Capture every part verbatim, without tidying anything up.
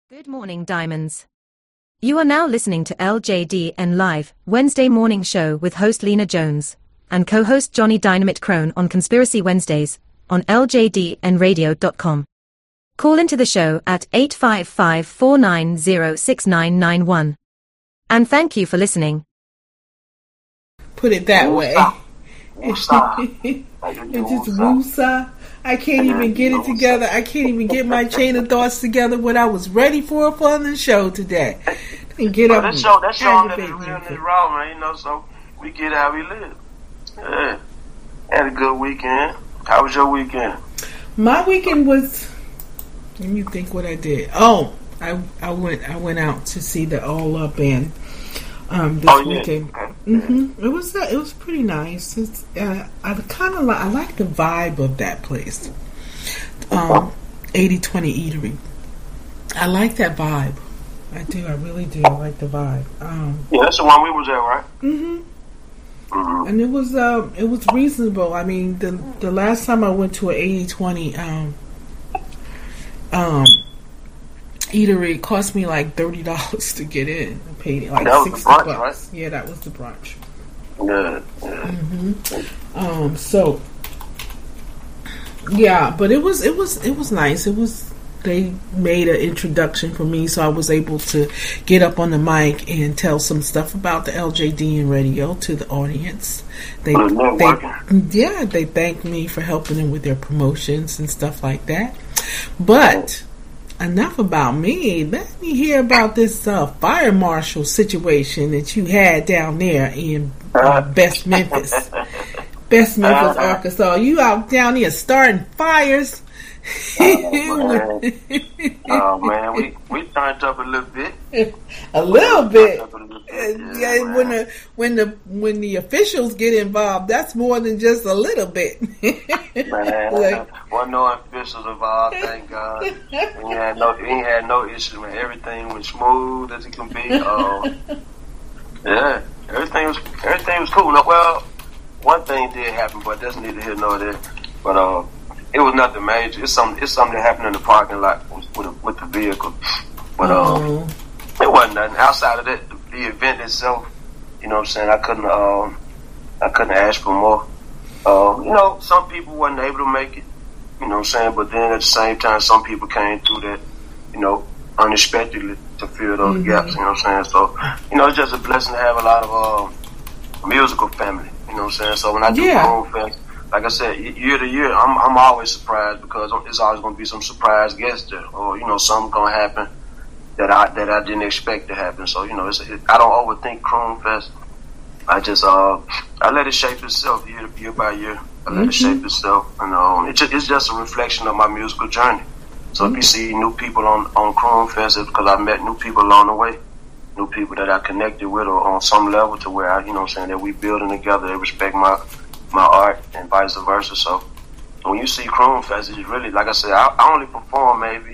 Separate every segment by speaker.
Speaker 1: Good morning, Diamonds. You are now listening to L J D N Live, Wednesday morning show with host Lena Jones and co-host Johnny Dynamite Crone on Conspiracy Wednesdays on L J D N radio dot com. Call into the show at eight five five, four nine zero, six nine nine one. And thank you for listening.
Speaker 2: Put it that way. It's just woosah. I can't even get it together. I can't even get my chain of thoughts together when I was ready for a fun show today. And get up.
Speaker 3: That show, that show that is real and raw, man. You know, so we get how we live. Yeah, had a good weekend. How was your weekend?
Speaker 2: My weekend was. Let me think what I did. Oh, I I went I went out to see the All Up band. Um, this
Speaker 3: oh, yeah.
Speaker 2: weekend,
Speaker 3: okay.
Speaker 2: mm-hmm. it was uh, it was pretty nice. It's, uh, I kind of like I like the vibe of that place. Um, eighty twenty Eatery. I like that vibe. I do. I really do. I like the vibe. Um,
Speaker 3: yeah, that's the one we was at, right?
Speaker 2: Mm-hmm. Mm-hmm. And it was um, it was reasonable. I mean, the the last time I went to an eighty twenty um, um. eatery, it cost me like thirty dollars to get in. I paid like
Speaker 3: that
Speaker 2: sixty
Speaker 3: brunch,
Speaker 2: bucks.
Speaker 3: Right?
Speaker 2: Yeah, that was the brunch.
Speaker 3: Yeah, yeah.
Speaker 2: Mm-hmm. Um. So, yeah, but it was it was it was nice. It was they made an introduction for me, so I was able to get up on the mic and tell some stuff about the L J D N radio to the audience. They, they yeah, they thanked me for helping them with their promotions and stuff like that. But enough about me. Let me hear about this uh, fire marshal situation that you had down there in uh, Best Memphis. Best Memphis, uh, Arkansas. You out down here starting fires.
Speaker 3: Oh, man. Oh, man. We, we turned up a little bit.
Speaker 2: A little bit.
Speaker 3: A little bit.
Speaker 2: Yeah, yeah, when the when the when the officials get involved, that's more than just a little bit.
Speaker 3: Man, like, wasn't no officials involved, thank God. We had no, we had no issues, man. Everything went smooth as it can be. Um, yeah, everything was everything was cool. No, well, one thing did happen, but that's neither here nor there. But uh, it was nothing major. It's something. It's something that happened in the parking lot with with, with the vehicle. But uh,
Speaker 2: oh.
Speaker 3: It wasn't nothing outside of that. The event itself, you know what I'm saying? I couldn't, um, I couldn't ask for more. Uh, you know, some people wasn't able to make it, you know what I'm saying? But then at the same time, some people came through that, you know, unexpectedly to fill those mm-hmm. gaps, you know what I'm saying? So, you know, it's just a blessing to have a lot of uh, musical family, you know what I'm saying? So when I do
Speaker 2: yeah.
Speaker 3: Grown Fest, like I said, year to year, I'm, I'm always surprised because there's always going to be some surprise guests there, or, you know, something going to happen that I that I didn't expect to happen. So, you know, it's, it, I don't overthink Croon Fest. I just uh I let it shape itself year year by year. I let mm-hmm. it shape itself, and um, it just, it's just a reflection of my musical journey. So mm-hmm. if you see new people on on Croon Fest, it's because I met new people along the way, new people that I connected with, or on some level to where I, you know, what I'm saying, that we building together. They respect my my art and vice versa. So when you see Croon Fest, it's really, like I said, I, I only perform maybe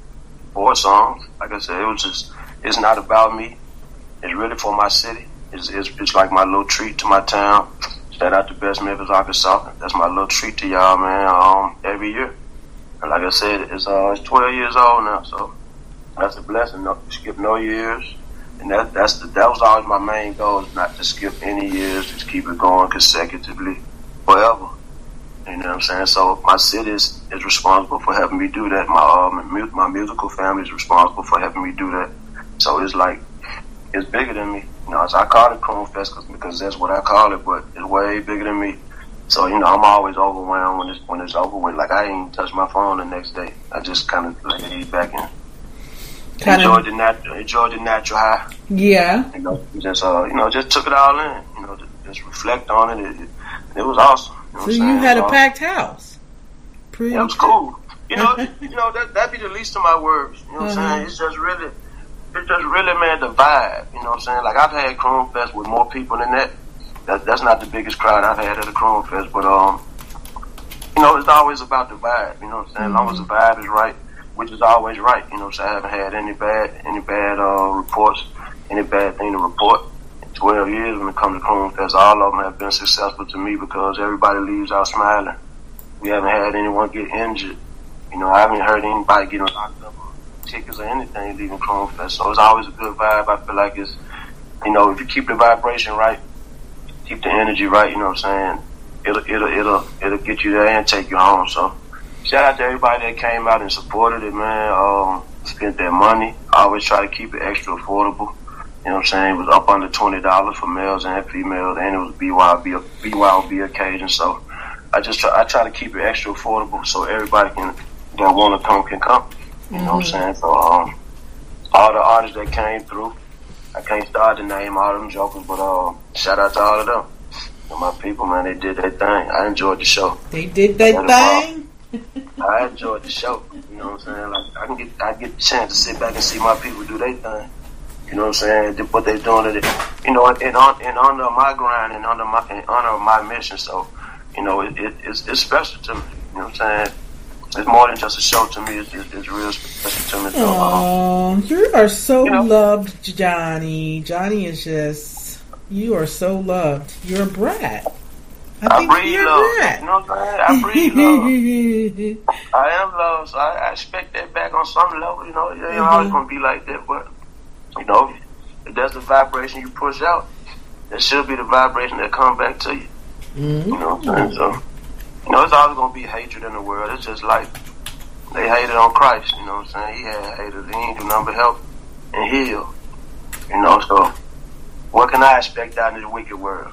Speaker 3: four songs. Like I said, it was just, it's not about me. It's really for my city. It's, it's, it's like my little treat to my town. Shout out to Best Memphis, Arkansas. That's my little treat to y'all, man, um, every year. And like I said, it's, uh, it's twelve years old now, so that's a blessing. No, skip no years. And that, that's the, that was always my main goal, is not to skip any years, just keep it going consecutively forever. You know what I'm saying? So my city is, is responsible for helping me do that. My uh, my musical family is responsible for helping me do that. So it's like, it's bigger than me. You know, so I call it Croon Fest because that's what I call it, but it's way bigger than me. So, you know, I'm always overwhelmed when it's, when it's over with. Like, I ain't even touch my phone the next day. I just kind of laid it back and
Speaker 2: kind
Speaker 3: enjoyed
Speaker 2: of
Speaker 3: the natural, enjoyed the natural high.
Speaker 2: Yeah.
Speaker 3: You know, just uh, you know, just took it all in. You know, just, just reflect on it. It, it, it was awesome. You know
Speaker 2: so you had a packed house. Pretty
Speaker 3: yeah, it was cool. You know, you know that that be the least of my worries. You know what uh-huh. I'm saying? It's just really, it's just really, man, the vibe. You know what I'm saying? Like, I've had Croon Fest with more people than that. That that's not the biggest crowd I've had at a Croon Fest, but um, you know, it's always about the vibe. You know what I'm saying? Mm-hmm. As long as the vibe is right, which is always right. You know what I'm saying? I haven't had any bad, any bad uh, reports, any bad thing to report. twelve years when it comes to Croon Fest, all of them have been successful to me because everybody leaves out smiling. We haven't had anyone get injured. You know, I haven't heard anybody getting locked up or tickets or anything leaving Chrome Fest. So it's always a good vibe. I feel like it's, you know, if you keep the vibration right, keep the energy right, you know what I'm saying, it'll it'll it'll it'll get you there and take you home. So shout out to everybody that came out and supported it, man. Um, spent their money. I always try to keep it extra affordable. You know what I'm saying? It was up under twenty dollars for males and females, and it was B Y B B Y O B occasion. So I just try I try to keep it extra affordable so everybody can that want to come can come. You know mm-hmm. what I'm saying? So um, all the artists that came through, I can't start to name all them jokers, but uh, shout out to all of them. And my people, man, they did their thing. I enjoyed the show.
Speaker 2: They did their thing.
Speaker 3: I enjoyed the show. You know what I'm saying? Like I can get, I get the chance to sit back and see my people do their thing. You know what I'm saying? What they doing, it, you know, in on in honor of my grind and under my in honor of my mission. So, you know, it, it, it's it's special to me. You know what I'm saying? It's more than just a show to me. It's, it's, it's real special to me. So,
Speaker 2: oh, um, you are so you know, loved, Johnny. Johnny is just, you are so loved. You're a brat. I,
Speaker 3: I
Speaker 2: think
Speaker 3: breathe
Speaker 2: you're
Speaker 3: love.
Speaker 2: a brat.
Speaker 3: You know what I'm saying? I breathe love. I am love, so I, I expect that back on some level. You know, it ain't mm-hmm. always gonna be like that, but you know, if that's the vibration you push out, that should be the vibration that come back to you. Mm-hmm. You know what I'm saying? So. You know, it's always going to be hatred in the world. It's just like they hated on Christ, you know what I'm saying? He had haters. He ain't do nothing but help and heal. You know, so what can I expect out of the wicked world?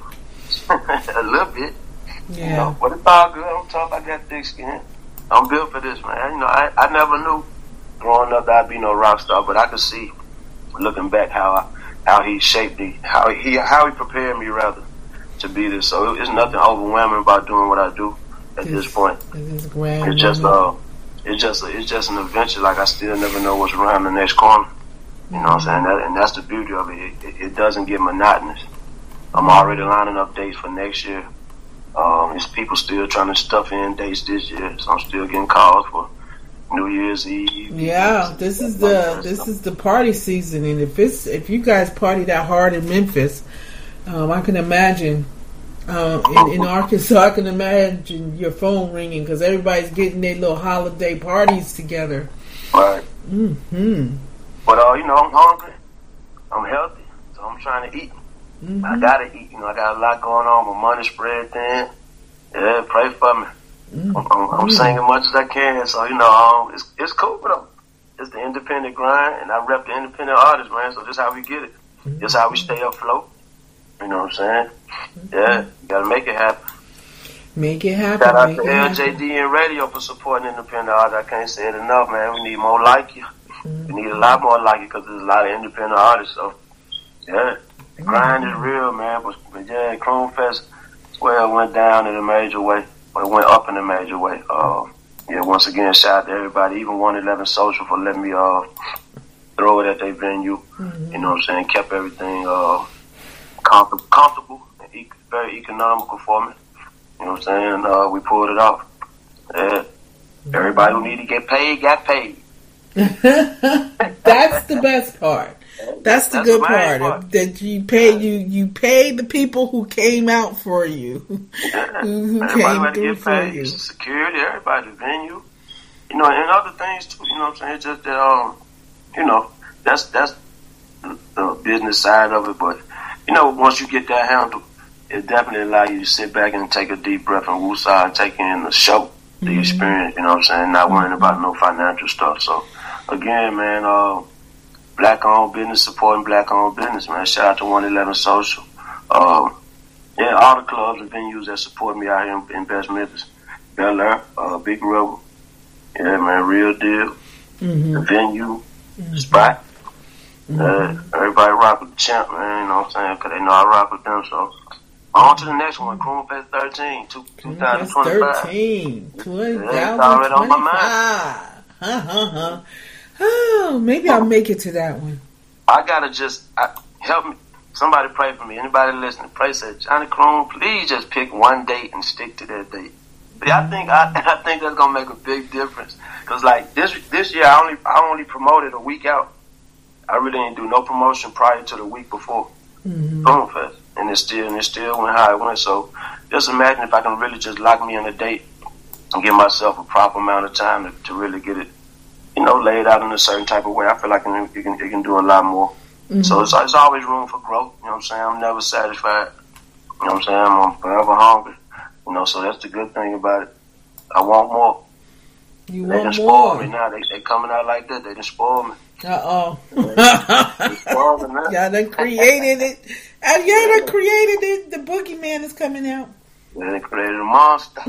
Speaker 3: A little bit.
Speaker 2: Yeah.
Speaker 3: You know, but it's all good. I'm tough. I got thick skin. I'm built for this, man. You know, I, I never knew growing up that I'd be no rock star, but I could see, looking back, how I, how he shaped me, how he how he prepared me, rather, to be this. So it's nothing overwhelming about doing what I do. At it's, this point,
Speaker 2: it's, grand
Speaker 3: it's just uh, it's just it's just an adventure. Like I still never know what's around the next corner. You know what I'm saying? That, and that's the beauty of it. It, it. it doesn't get monotonous. I'm already lining up dates for next year. Um, there's people still trying to stuff in dates this year, so I'm still getting calls for New Year's Eve.
Speaker 2: Yeah, this is the this is the party season, and if it's if you guys party that hard in Memphis, um, I can imagine. Uh, in, in Arkansas, I can imagine your phone ringing because everybody's getting their little holiday parties together.
Speaker 3: Right.
Speaker 2: Mm-hmm.
Speaker 3: But, uh, you know, I'm hungry. I'm healthy, so I'm trying to eat. Mm-hmm. I gotta eat. You know, I got a lot going on. My money spread thin. Yeah, pray for me. Mm-hmm. I'm, I'm, I'm singing as much as I can, so, you know, um, it's it's cool for them. It's the independent grind, and I rep the independent artists, man, so this is how we get it. Mm-hmm. This is how we stay afloat. You know what I'm saying? Yeah, you gotta make it happen.
Speaker 2: Make it happen.
Speaker 3: Shout out to L J D and Radio for supporting independent artists. I can't say it enough, man. We need more like you. Mm-hmm. We need a lot more like you because there's a lot of independent artists. So, yeah, the grind mm-hmm. is real, man. But, but yeah, Chrome Fest, well, it went down in a major way, but it went up in a major way. Uh, yeah, once again, shout out to everybody, even one eleven Social for letting me uh, throw it at their venue. Mm-hmm. You know what I'm saying? Kept everything uh, comfortable, comfortable and e- very economical for me. You know what I'm saying? Uh, we pulled it off. Yeah. Everybody who needed to get paid got paid.
Speaker 2: That's the best part. That's the That's good the part, part that you pay you you pay the people who came out for you,
Speaker 3: yeah.
Speaker 2: who, who
Speaker 3: everybody
Speaker 2: came through
Speaker 3: get
Speaker 2: for
Speaker 3: paid.
Speaker 2: you.
Speaker 3: Security, everybody, venue, you know, and other things too. You know what I'm saying? It's just that um, you know, that's that's the, the business side of it. But you know, once you get that handled, it definitely allows you to sit back and take a deep breath and woosah and take in the show, the mm-hmm. experience. You know what I'm saying? Not worrying about no financial stuff. So again, man, uh. Black-owned business, supporting black-owned business, man. Shout out to one eleven Social. Um, yeah, all the clubs and venues that support me out here in, in West Memphis. Bel Air, uh, Big Rebel. Yeah, man, Real Deal. Mm-hmm. The venue, mm-hmm. Spot. Mm-hmm. Uh, everybody rock with the champ, man, you know what I'm saying? Because they know I rock with them, so. On to the next one, Chrome Fest thirteen, two, twenty twenty-five.
Speaker 2: thirteen, twenty twenty-five.
Speaker 3: Yeah, it's already on my mind.
Speaker 2: Huh, huh, huh. Oh, maybe I'll make it to that one.
Speaker 3: I gotta just I, help me. Somebody pray for me. Anybody listening, pray. Say, Johnny Chrome, please just pick one date and stick to that date. But I think I, I think that's gonna make a big difference. Cause like this this year, I only I only promoted a week out. I really didn't do no promotion prior to the week before mm-hmm. Chrome Fest, and it still and it still went how it went. So just imagine if I can really just lock me in a date and give myself a proper amount of time to, to really get it. you know, laid out in a certain type of way, I feel like it can, it can do a lot more. Mm-hmm. So it's, it's always room for growth. You know what I'm saying? I'm never satisfied. You know what I'm saying? I'm forever hungry. You know, so that's the good thing about it. I want more.
Speaker 2: You
Speaker 3: they
Speaker 2: want
Speaker 3: done
Speaker 2: more?
Speaker 3: Spoil me now. They they coming out like that. They done spoil me.
Speaker 2: Uh oh.
Speaker 3: They spoil me now.
Speaker 2: Y'all done created it. And y'all done created it. The boogeyman is coming out.
Speaker 3: Yeah, they created a monster.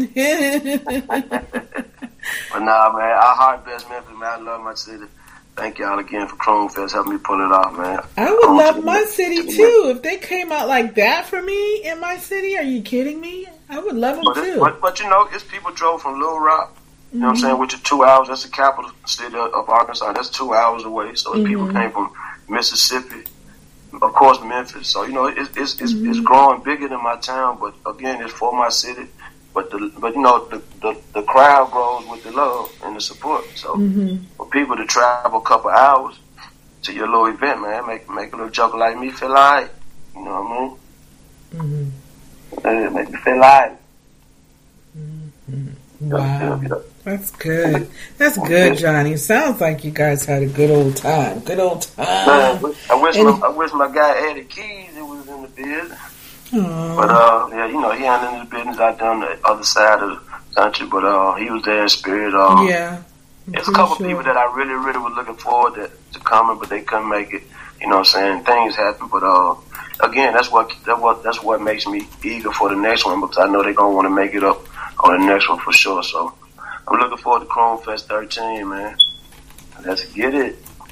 Speaker 3: But nah, man, I heart best Memphis, man. I love my city. Thank y'all again for Chrome Fest helping me pull it off, man.
Speaker 2: I would I love my city too. If they came out like that for me in my city, are you kidding me? I would love them
Speaker 3: but
Speaker 2: too.
Speaker 3: But, but you know, it's people drove from Little Rock. You know mm-hmm. what I'm saying? Which is two hours. That's the capital city of Arkansas. That's two hours away. So mm-hmm. people came from Mississippi, of course, Memphis. So you know, it's it's it's, mm-hmm. it's growing bigger than my town. But again, it's for my city. But the but you know the, the, the crowd grows with the love and the support. So mm-hmm. for people to travel a couple hours to your little event, man, make make a little joker like me feel alright. You know what I mean? Mm-hmm. Make me feel alright.
Speaker 2: Mm-hmm. Wow, that's good. That's good, Johnny. Sounds like you guys had a good old time. Good old time.
Speaker 3: Man, I wish and, my, I wish my guy Eddie Keys it was in the business.
Speaker 2: Aww.
Speaker 3: But uh, yeah, you know, he handled his business out there on the other side of the country. But uh, he was there in spirit. Uh,
Speaker 2: yeah,
Speaker 3: there's a couple
Speaker 2: sure.
Speaker 3: people that I really, really was looking forward to, to coming, but they couldn't make it. You know what I'm saying? Things happen, but uh, again, that's what that what that's what makes me eager for the next one because I know they're gonna want to make it up on the next one for sure. So I'm looking forward to Chrome Fest thirteen, man. Let's get it.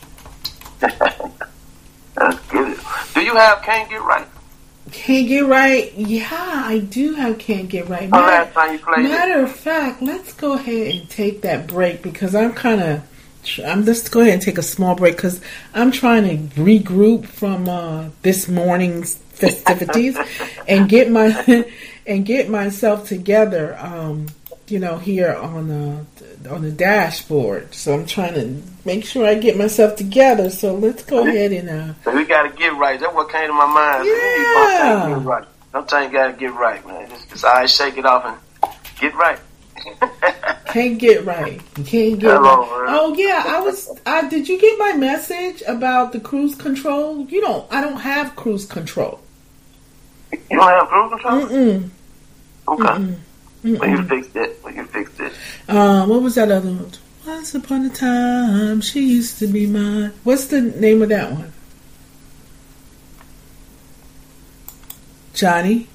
Speaker 3: Let's get it. Do you have Can't Get Right?
Speaker 2: Can't Get Right? Yeah, I do have Can't Get Right.
Speaker 3: Matter, last time you played
Speaker 2: matter
Speaker 3: it?
Speaker 2: of fact, let's go ahead and take that break because I'm kind of. I'm just go ahead and take a small break because I'm trying to regroup from uh, this morning's festivities and get my and get myself together. Um, you know, here on the on the dashboard. So I'm trying to make sure I get myself together. So let's go ahead and. Uh,
Speaker 3: so we gotta get right. That's what came to my mind.
Speaker 2: Yeah.
Speaker 3: Get right. Sometimes you gotta get right, man. It's, it's all right. Shake it off and get right.
Speaker 2: Can't get right. You can't get
Speaker 3: Hello,
Speaker 2: right. Oh yeah, I was. I did you get my message about the cruise control? You don't. I don't have cruise control.
Speaker 3: You don't have cruise control?
Speaker 2: Mm-mm.
Speaker 3: Okay.
Speaker 2: Mm-mm. Mm-mm.
Speaker 3: When you fixed it, when you fixed it.
Speaker 2: Um, what was that other one? Once upon a time, she used to be mine. What's the name of that one? Johnny.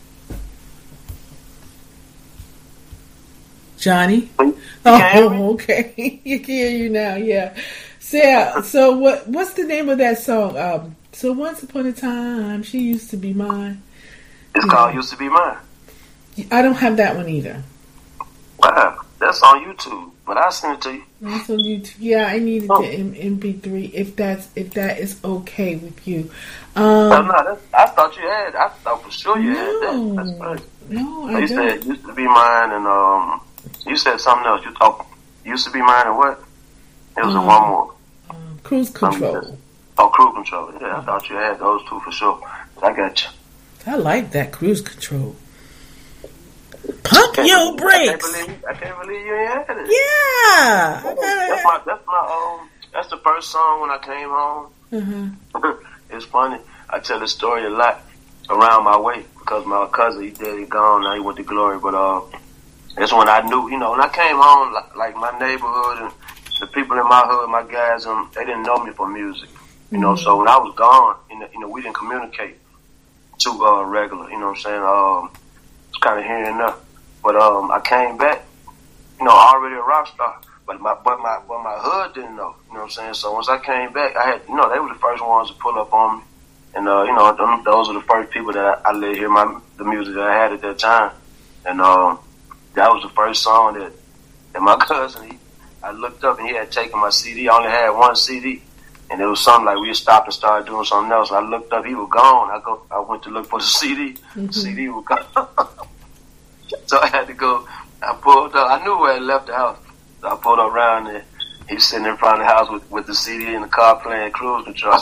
Speaker 2: Johnny? Oh, okay. You can hear you now, yeah. So, yeah, so what? What's the name of that song? Um, so once upon a time, she used to be mine.
Speaker 3: It's yeah. called Used to Be Mine.
Speaker 2: I don't have that one either.
Speaker 3: Wow, that's on YouTube, but I'll send it to you.
Speaker 2: That's on YouTube. Yeah, I needed
Speaker 3: oh.
Speaker 2: the M P three if that's if that is okay with you. Um,
Speaker 3: no, no, that's, I thought you had. I thought for sure you
Speaker 2: no,
Speaker 3: had that. That's funny.
Speaker 2: No,
Speaker 3: so
Speaker 2: I
Speaker 3: you
Speaker 2: don't.
Speaker 3: said Used to Be Mine, and um, you said something else. You talk Used to Be Mine, and what? It was um, a one more.
Speaker 2: Um, cruise Control.
Speaker 3: Oh, Cruise Control. Yeah, I thought you had those two for sure. I got you.
Speaker 2: I like that Cruise Control. Pump your brakes.
Speaker 3: I can't believe, I can't believe you ain't had it.
Speaker 2: Yeah.
Speaker 3: That's my, that's my, um, that's the first song when I came home. Mm-hmm. It's funny. I tell this story a lot around my way because my cousin, he dead, he gone, now he went to glory. But, uh, that's when I knew, you know, when I came home, like, like my neighborhood and the people in my hood, my guys, um, they didn't know me for music. You know, mm-hmm. so when I was gone, you know, you know, we didn't communicate too, uh, regular, you know what I'm saying? Um, it's kind of here and there. But um, I came back, you know, already a rock star. But my but my but my hood didn't know, you know what I'm saying. So once I came back, I had, you know, they were the first ones to pull up on me, and uh, you know, them, those are the first people that I, I let hear my the music that I had at that time, and um, that was the first song that that my cousin, he, I looked up and he had taken my C D. I only had one C D, and it was something like we had stopped and started doing something else. I looked up, he was gone. I go, I went to look for the C D. Mm-hmm. The C D was gone. So I had to go. I pulled up. I knew where I left the house. So I pulled up around there. He's sitting in front of the house with, with the C D in the car playing Cruise Control.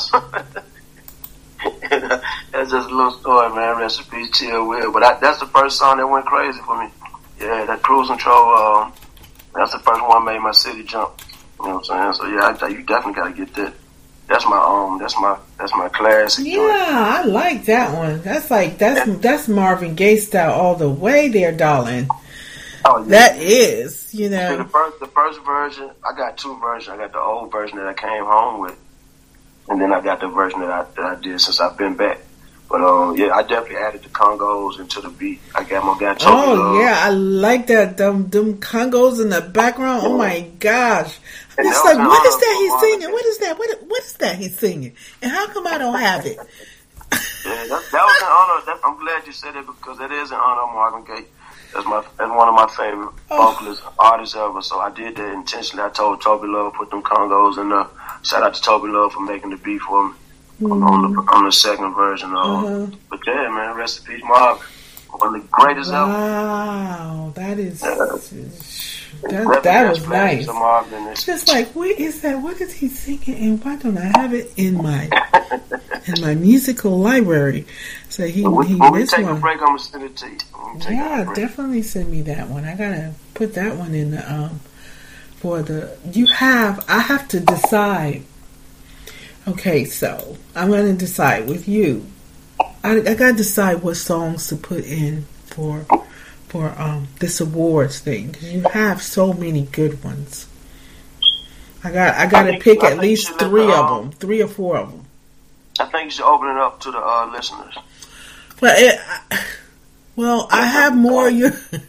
Speaker 3: That's just a little story, man. Rest in peace, Chill Will. But I, that's the first song that went crazy for me. Yeah, that Cruise Control. Um, that's the first one made my city jump. You know what I'm saying? So yeah, I, you definitely got to get that. That's my um. That's my that's my classic.
Speaker 2: Yeah,
Speaker 3: joint.
Speaker 2: I like that one. That's like that's yeah. that's Marvin Gaye style all the way there, darling.
Speaker 3: Oh, yeah.
Speaker 2: That is, you know.
Speaker 3: See, the first the first version, I got two versions. I got the old version that I came home with, and then I got the version that I that I did since I've been back. But um, yeah, I definitely added the congos into the beat. I got my guy.
Speaker 2: Oh love. Yeah, I like that. Them them congos in the background. Oh my gosh! I'm just like, what is that he's singing? What is that? What what is that he's singing? And how come I don't have it?
Speaker 3: Yeah, that, that was an honor. That, I'm glad you said it because that is an honor of Marvin Gaye. That's my that's one of my favorite oh. vocalist artists ever. So I did that intentionally. I told Toby Love put them congos in there. Shout out to Toby Love for making the beat for me. Mm-hmm. On the on the second version of uh-huh. But yeah, man, rest in peace, Marvin. One of the greatest
Speaker 2: wow,
Speaker 3: ever.
Speaker 2: Wow, that is
Speaker 3: yeah.
Speaker 2: that, that was nice. It's just like, what is that? What is he singing? And why don't I have it in my in my musical library? So he
Speaker 3: when we,
Speaker 2: he
Speaker 3: when we
Speaker 2: missed
Speaker 3: take
Speaker 2: one.
Speaker 3: a break, I'm gonna send it to you.
Speaker 2: Yeah, definitely send me that one. I gotta put that one in the um for the. You have. I have to decide. Okay, so I'm going to decide with you. I, I got to decide what songs to put in for for um, this awards thing because you have so many good ones. I got I got to pick at least three of them, three or four of them.
Speaker 3: I think you should open it up to the uh, listeners.
Speaker 2: But it, I, well, I have more you.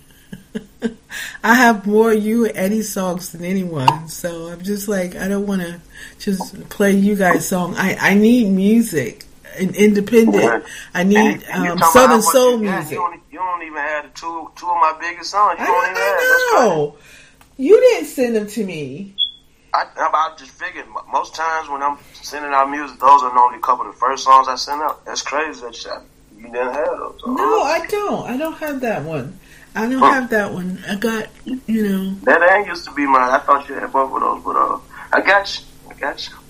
Speaker 2: I have more you and Eddie songs than anyone, so I'm just like I don't want to just play you guys' song. I, I need music, and independent. I need um, Southern soul music.
Speaker 3: You don't, you don't even have the two two of my biggest songs. You
Speaker 2: I,
Speaker 3: don't even
Speaker 2: I
Speaker 3: have.
Speaker 2: know. You didn't send them to me.
Speaker 3: I, I just figured most times when I'm sending out music, those are normally a couple of the first songs I send out. That's crazy that you, you didn't have those. So,
Speaker 2: no, I don't. I don't have that one. I don't have that one. I got, you know.
Speaker 3: That ain't used to be mine. I thought you had both of those, but uh, I got you. I got you.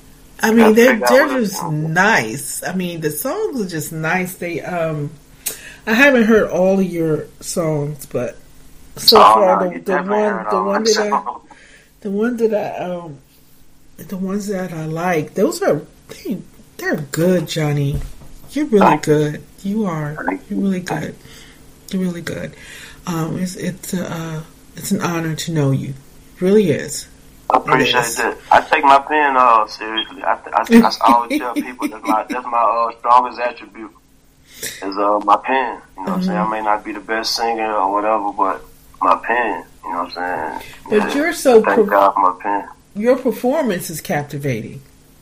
Speaker 2: I mean, they're they're just nice. I mean, the songs are just nice. They um, I haven't heard all of your songs, but so
Speaker 3: oh,
Speaker 2: far
Speaker 3: no,
Speaker 2: the, the one the one that I the one that I um the ones that I like, those are they, they're good, Johnny. You're really good. You are. You're really good. You're really good. Um, it's it's uh it's an honor to know you. It really is.
Speaker 3: I appreciate that. I take my pen uh seriously. I, I, I, I always tell people that's my that's my uh, strongest attribute is uh my pen. You know what mm-hmm. I'm saying? I may not be the best singer or whatever, but my pen. You know what I'm saying?
Speaker 2: But
Speaker 3: yeah,
Speaker 2: you're so.
Speaker 3: Thank God for my pen.
Speaker 2: Your performance is captivating.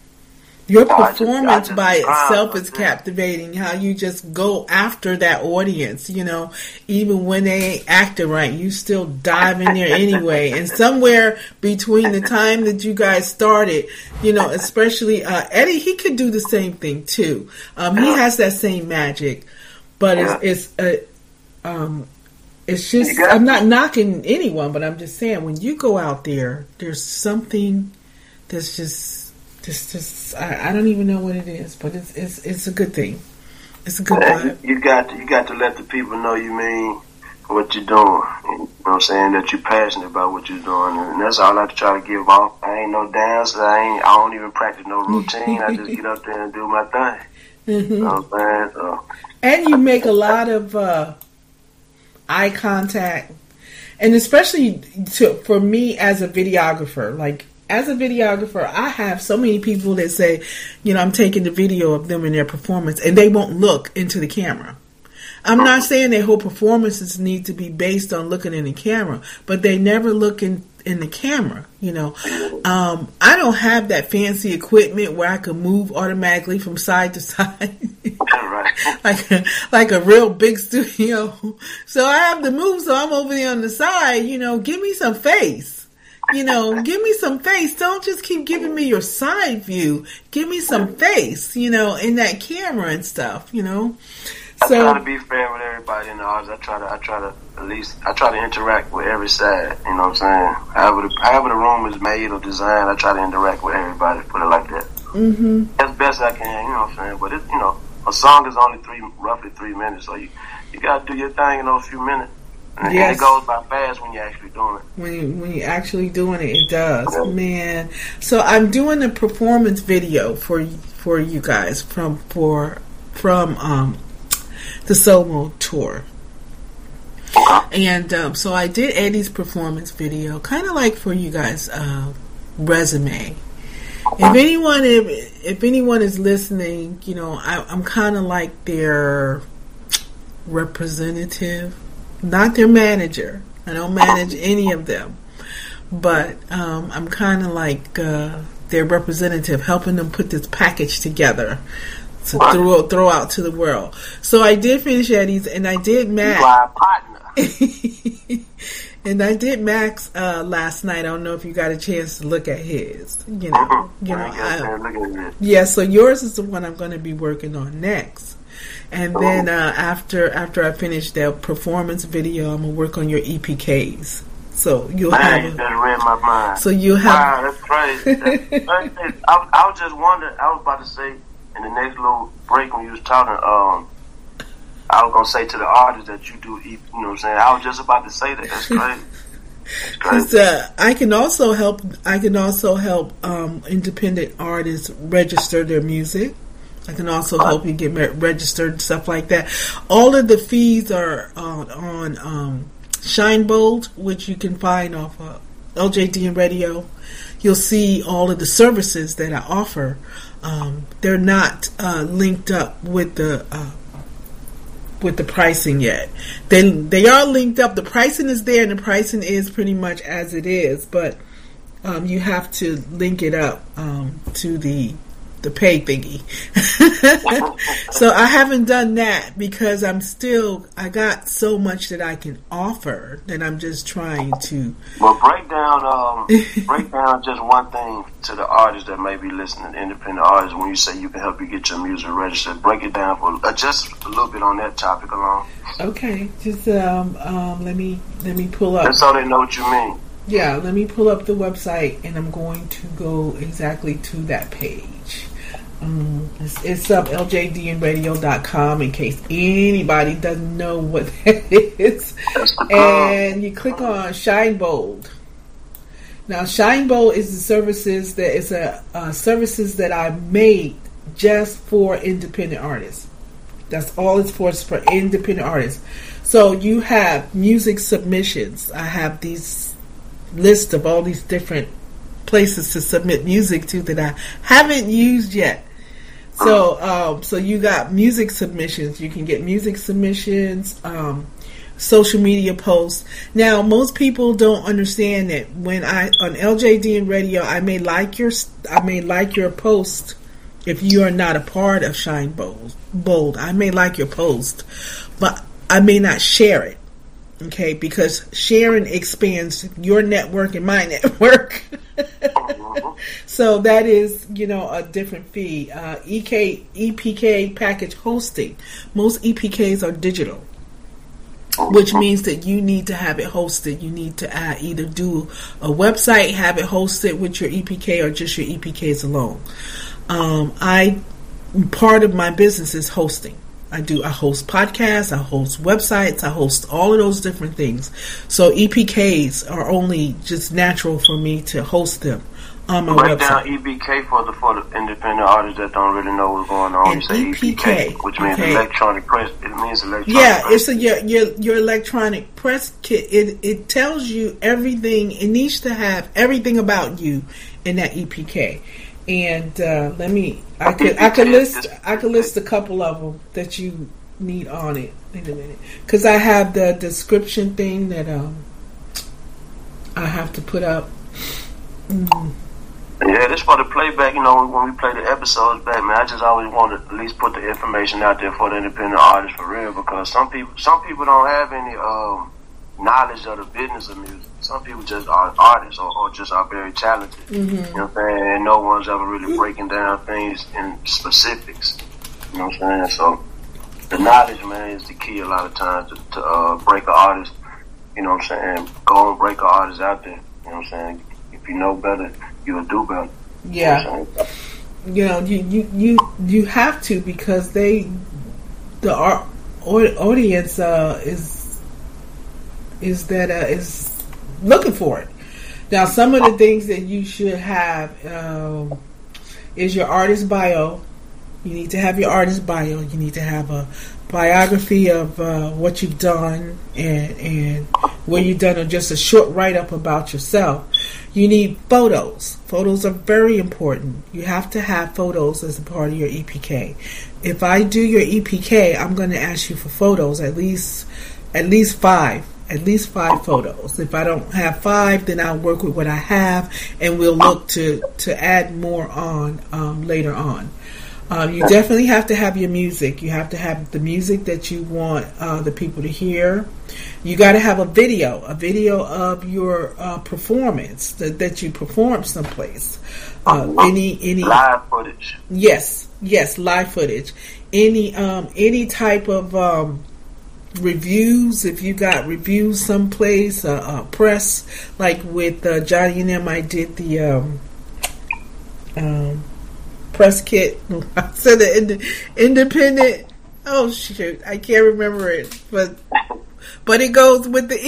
Speaker 2: Your performance I just, I just by itself is captivating. How you just go after that audience, you know, even when they ain't acting right, you still dive in there anyway. And somewhere between the time that you guys started, you know, especially uh, Eddie, he could do the same thing too. Um, he has that same magic, but it's it's uh, um, it's just I'm not knocking anyone, but I'm just saying when you go out there, there's something that's just. Just, just, I, I don't even know what it is, but it's, it's, it's a good thing. It's a good vibe.
Speaker 3: You got to, you got to let the people know you mean what you're doing. You know what I'm saying? That you're passionate about what you're doing, and that's all I like to try to give off. I ain't no dancer. I ain't. I don't even practice no routine. I just get up there and do my thing. Mm-hmm. You know what I'm saying? So.
Speaker 2: And you make a lot of uh, eye contact, and especially to, for me as a videographer, like. As a videographer, I have so many people that say, you know, I'm taking the video of them in their performance and they won't look into the camera. I'm not saying their whole performances need to be based on looking in the camera, but they never look in, in the camera, you know. Um, I don't have that fancy equipment where I can move automatically from side to side. like, a, like a real big studio. So I have to move, so I'm over there on the side, you know, give me some face. You know, give me some face. Don't just keep giving me your side view. Give me some face, you know, in that camera and stuff, you know.
Speaker 3: So, I try to be fair with everybody in the audience. I try to, I try to, at least, I try to interact with every side, you know what I'm saying? However the, however the room is made or designed, I try to interact with everybody, put it like that.
Speaker 2: Mm-hmm.
Speaker 3: As best I can, you know what I'm saying? But, it, you know, a song is only three, roughly three minutes, so you, you got to do your thing in those few minutes. And
Speaker 2: yes.
Speaker 3: it goes by fast when you're actually doing it.
Speaker 2: When you when you're actually doing it, it does, yeah. Man. So I'm doing a performance video for for you guys from for from um the Solo tour. And um, so I did Eddie's performance video, kind of like for you guys' uh, resume. If anyone, if, if anyone is listening, you know, I, I'm kind of like their representative, not their manager. I don't manage any of them, but um, I'm kind of like uh, their representative, helping them put this package together to throw throw out to the world. So I did finish Eddie's, and I did Max. And I did Max uh, last night. I don't know if you got a chance to look at his. You know, you know. I, yeah. So yours is the one I'm going to be working on next, and then uh, after after I finish that performance video, I'm gonna work on your E P Ks. So you'll
Speaker 3: Man,
Speaker 2: have.
Speaker 3: You just read my mind.
Speaker 2: So you'll have.
Speaker 3: Wow, that's crazy. That's, that's, I, I was just wondering. I was about to say in the next little break when you was talking. Um, I was gonna say to the artists that you do, you know what I'm saying? I was just about to say that. That's crazy. That's crazy.
Speaker 2: Uh, I can also help. I can also help um, independent artists register their music. I can also help you get registered and stuff like that. All of the fees are on, on um, Shinebolt, which you can find off of L J D and Radio. You'll see all of the services that I offer. Um, they're not uh, linked up with the. Uh, with the pricing yet. They they are linked up. The pricing is there, and the pricing is pretty much as it is, but um, you have to link it up um, to the the pay thingy. So I haven't done that because I'm still I got so much that I can offer that I'm just trying to.
Speaker 3: Well, break down um, break down just one thing to the artists that may be listening, independent artists. When you say you can help you get your music registered, break it down for uh, just a little bit on that topic alone.
Speaker 2: Okay, just um, um, let me let me pull up.
Speaker 3: Just so they know what you mean.
Speaker 2: Yeah, let me pull up the website, and I'm going to go exactly to that page. Um, it's, it's up L J D N radio dot com in case anybody doesn't know what that is. And you click on Shinebolt. Now, Shinebolt is the services that is a uh, services that I made just for independent artists. That's all it's for. It's for independent artists. So you have music submissions. I have these list of all these different places to submit music to that I haven't used yet. So, um, so you got music submissions. You can get music submissions, um, social media posts. Now, most people don't understand that when I on L J D and Radio, I may like your I may like your post if you are not a part of Shinebolt. Bold, I may like your post, but I may not share it. Okay, because sharing expands your network and my network. So that is, you know, a different fee. Uh, E K, E P K package hosting. Most E P Ks are digital, which means that you need to have it hosted. You need to uh, either do a website, have it hosted with your E P K, or just your E P Ks alone. Um, I part of my business is hosting. I do. I host podcasts. I host websites. I host all of those different things. So E P Ks are only just natural for me to host them on my
Speaker 3: Break
Speaker 2: website.
Speaker 3: Down E P K for the for the independent artists that don't really know what's going on.
Speaker 2: And
Speaker 3: you say
Speaker 2: E P K,
Speaker 3: E P K, which means
Speaker 2: okay.
Speaker 3: electronic press. It means electronic.
Speaker 2: Yeah,
Speaker 3: press.
Speaker 2: it's a your your your electronic press kit. It it tells you everything. It needs to have everything about you in that E P K. And uh, let me. I could I could list I could list a couple of them that you need on it. Wait a minute, because I have the description thing that um I have to put up. Mm.
Speaker 3: Yeah, this for the playback. You know, when we play the episodes back, man, I just always want to at least put the information out there for the independent artists for real, because some people some people don't have any um knowledge of the business of music. Some people just are artists or, or just are very talented. Mm-hmm. You know what I'm saying? And no one's ever really breaking down things in specifics. You know what I'm saying? So the knowledge, man, is the key a lot of times to, to uh, break an artist. You know what I'm saying? Go and break an artist out there. You know what I'm saying? If you know better, you'll do better.
Speaker 2: Yeah.
Speaker 3: You know,
Speaker 2: you know, you, you, you, you have to, because they, the art, audience uh, is is that uh, is looking for it. Now, some of the things that you should have um, is your artist bio. You need to have your artist bio. You need to have a biography of uh, what you've done and and where you've done, or just a short write-up about yourself. You need photos. Photos are very important. You have to have photos as a part of your E P K. If I do your E P K, I'm going to ask you for photos, at least at least five. At least five photos. If I don't have five, then I'll work with what I have, and we'll look to, to add more on um, later on. Um, you definitely have to have your music. You have to have the music that you want uh, the people to hear. You got to have a video, a video of your uh, performance that, that you perform someplace. Uh, any any
Speaker 3: live footage.
Speaker 2: Yes, yes, live footage. Any um, any type of um, reviews, if you got reviews someplace, uh, uh, press, like with uh, Johnny and them, I did the um, um, press kit. I said the ind- independent. Oh shoot, I can't remember it, but but it goes with the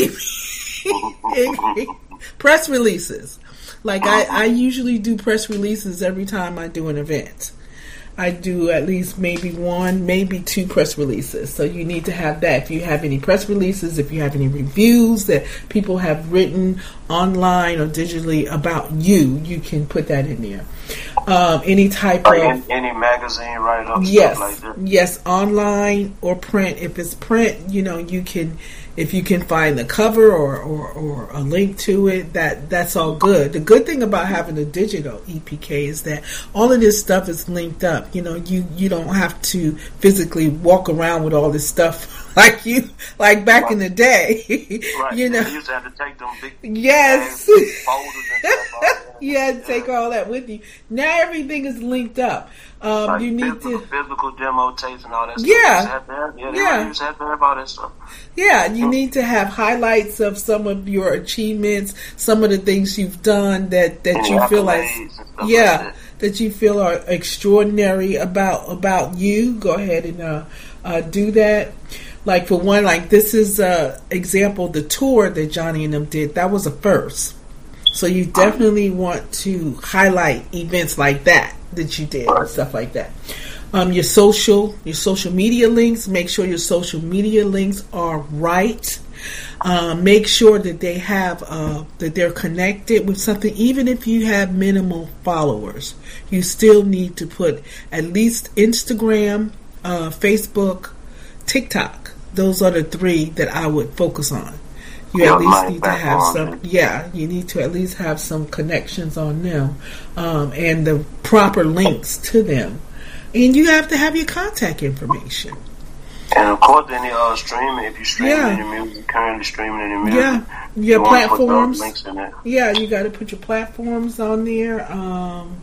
Speaker 2: e- press releases. Like I, I usually do press releases every time I do an event. I do at least maybe one, maybe two press releases. So you need to have that. If you have any press releases, if you have any reviews that people have written online or digitally about you, you can put that in there. Um, any type
Speaker 3: like
Speaker 2: of...
Speaker 3: Any, any magazine write-up,
Speaker 2: yes,
Speaker 3: stuff like that.
Speaker 2: Yes, online or print. If it's print, you know, you can... If you can find the cover or, or, or a link to it, that that's all good. The good thing about having a digital E P K is that all of this stuff is linked up. You know, you, you don't have to physically walk around with all this stuff like you like back right. in the day.
Speaker 3: Right.
Speaker 2: You know,
Speaker 3: you used to have to take them big
Speaker 2: yes,
Speaker 3: bags, folders and stuff.
Speaker 2: You had to take all that with you. Now everything is linked up. Um,
Speaker 3: like
Speaker 2: you need
Speaker 3: physical,
Speaker 2: to
Speaker 3: physical demo tapes and all that stuff.
Speaker 2: Yeah,
Speaker 3: you have to have, yeah, they
Speaker 2: yeah.
Speaker 3: You used to have to have all that stuff.
Speaker 2: Yeah, you need to have highlights of some of your achievements, some of the things you've done that, that you feel like, yeah, like that. that you feel are extraordinary about about you. Go ahead and uh, uh, do that. Like for one, like this is uh example, the tour that Johnny and them did. That was a first. So you definitely want to highlight events like that that you did and stuff like that. Um, your social, your social media links. Make sure your social media links are right. Uh, make sure that they have uh, that they're connected with something. Even if you have minimal followers, you still need to put at least Instagram, uh, Facebook, TikTok. Those are the three that I would focus on. You at least need to have some, yeah, you need to at least have some connections on them, um, and the proper links to them. And you have to have your contact information.
Speaker 3: And of course, any uh, streaming, if you're streaming
Speaker 2: yeah.
Speaker 3: any music, currently streaming any music,
Speaker 2: yeah, your
Speaker 3: you
Speaker 2: platforms.
Speaker 3: Want to put those links in there.
Speaker 2: Yeah, you got to put your platforms on there. Um,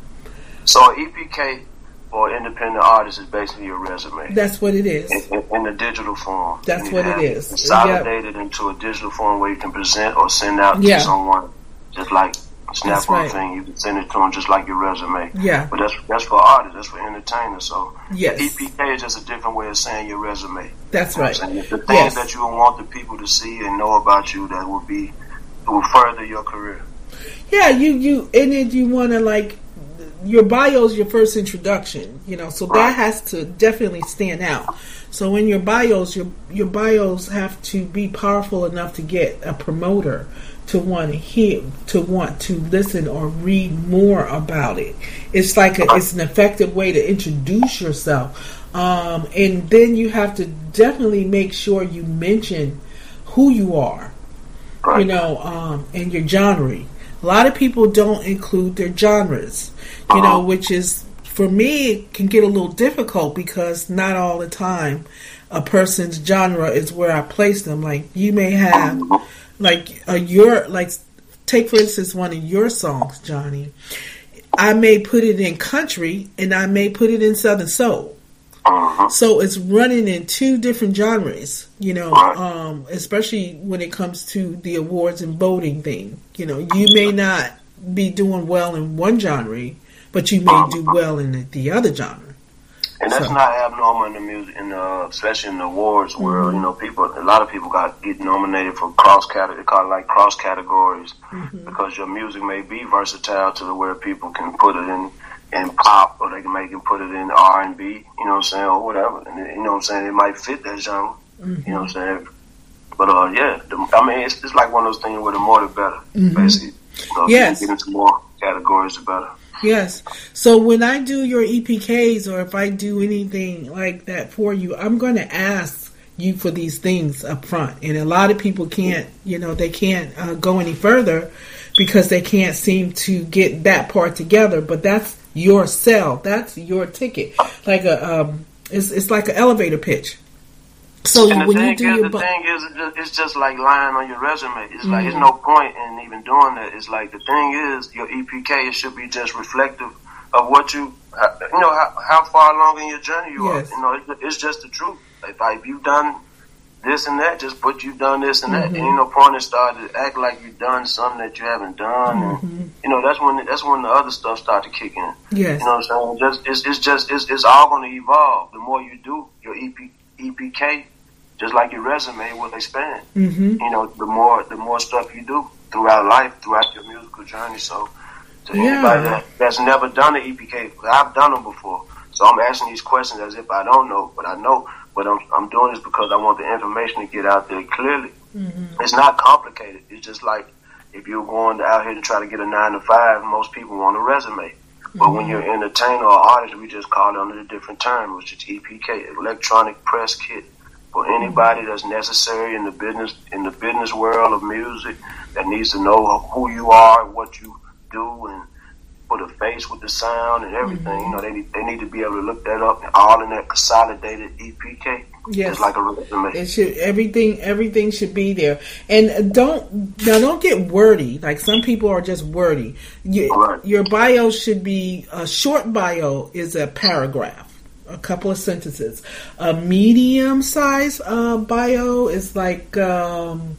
Speaker 3: so E P K for independent artists is basically your resume.
Speaker 2: That's what it is.
Speaker 3: In, in, in a digital form.
Speaker 2: That's what it is.
Speaker 3: Consolidated yep. into a digital form where you can present or send out
Speaker 2: yeah.
Speaker 3: to someone, just like Snap on
Speaker 2: right.
Speaker 3: thing. You can send it to them just like your resume.
Speaker 2: Yeah.
Speaker 3: But that's that's for artists. That's for entertainers. So
Speaker 2: yes.
Speaker 3: E P K is just a different way of saying your resume.
Speaker 2: That's
Speaker 3: you know
Speaker 2: right.
Speaker 3: The things
Speaker 2: yes.
Speaker 3: that you want the people to see and know about you that will be will further your career.
Speaker 2: Yeah, you you and then you want to like. Your bio is your first introduction, you know, so that has to definitely stand out. So in your bios, your your bios have to be powerful enough to get a promoter to want to hear, to want to listen or read more about it. It's like a, it's an effective way to introduce yourself, um, and then you have to definitely make sure you mention who you are, you know, um, and your genre. A lot of people don't include their genres, you know, which is, for me, it can get a little difficult because not all the time a person's genre is where I place them. Like, you may have, like, a, your, like, take, for instance, one of your songs, Johnny. I may put it in country and I may put it in Southern Soul. So it's running in two different genres, you know, um, especially when it comes to the awards and voting thing. You know, you may not be doing well in one genre, but you may do well in the, the other genre.
Speaker 3: And that's so. not abnormal in the music, in the, especially in the awards world. Mm-hmm. You know, people, a lot of people got get nominated for cross category, they call it like cross categories, mm-hmm. because your music may be versatile to the where people can put it in in pop, or they can make it put it in R and B. You know what I'm saying, or whatever. And you know what I'm saying, it might fit that genre. Mm-hmm. You know what I'm saying. But uh, yeah, the, I mean, it's, it's like one of those things where the more the better, mm-hmm. basically. You know,
Speaker 2: yes.
Speaker 3: You get into more categories, the better.
Speaker 2: Yes. So when I do your E P Ks, or if I do anything like that for you, I'm going to ask you for these things up front. And a lot of people can't, you know, they can't uh, go any further because they can't seem to get that part together. But that's your sell. That's your ticket. Like a, um, it's it's like an elevator pitch. So
Speaker 3: and
Speaker 2: when
Speaker 3: you
Speaker 2: do
Speaker 3: is,
Speaker 2: your
Speaker 3: the
Speaker 2: bu-
Speaker 3: thing is, it's just like lying on your resume. It's mm-hmm. like there's no point in even doing that. It's like the thing is, your E P K, it should be just reflective of what you, you know, how, how far along in your journey you yes. are. You know, it, it's just the truth. If, I, if you've done this and that, just put you've done this and mm-hmm. that. And you know, point and start to act like you've done something that you haven't done. Mm-hmm. And, you know, that's when that's when the other stuff start to kick in.
Speaker 2: Yes.
Speaker 3: You know what I'm saying? Just it's, it's just it's, it's all going to evolve. The more you do your E P, E P K, just like your resume will expand. Mm-hmm. You know, the more the more stuff you do throughout life, throughout your musical journey. So, to yeah. anybody that, that's never done an E P K, I've done them before. So I'm asking these questions as if I don't know, but I know. But I'm I'm doing this because I want the information to get out there clearly. Mm-hmm. It's not complicated. It's just like if you're going out here to try to get a nine to five, most people want a resume. But mm-hmm. when you're an entertainer or artist, we just call it under a different term, which is E P K, electronic press kit. For anybody that's necessary in the business in the business world of music, that needs to know who you are, what you do, and put a face with the sound and everything. Mm-hmm. You know, they need, they need to be able to look that up, all in that consolidated E P K.
Speaker 2: Yes,
Speaker 3: it's like a resume.
Speaker 2: It should everything everything should be there. And don't now don't get wordy. Like some people are just wordy. You, right. Your bio should be a short bio is a paragraph. A couple of sentences. A medium size uh, bio is like um,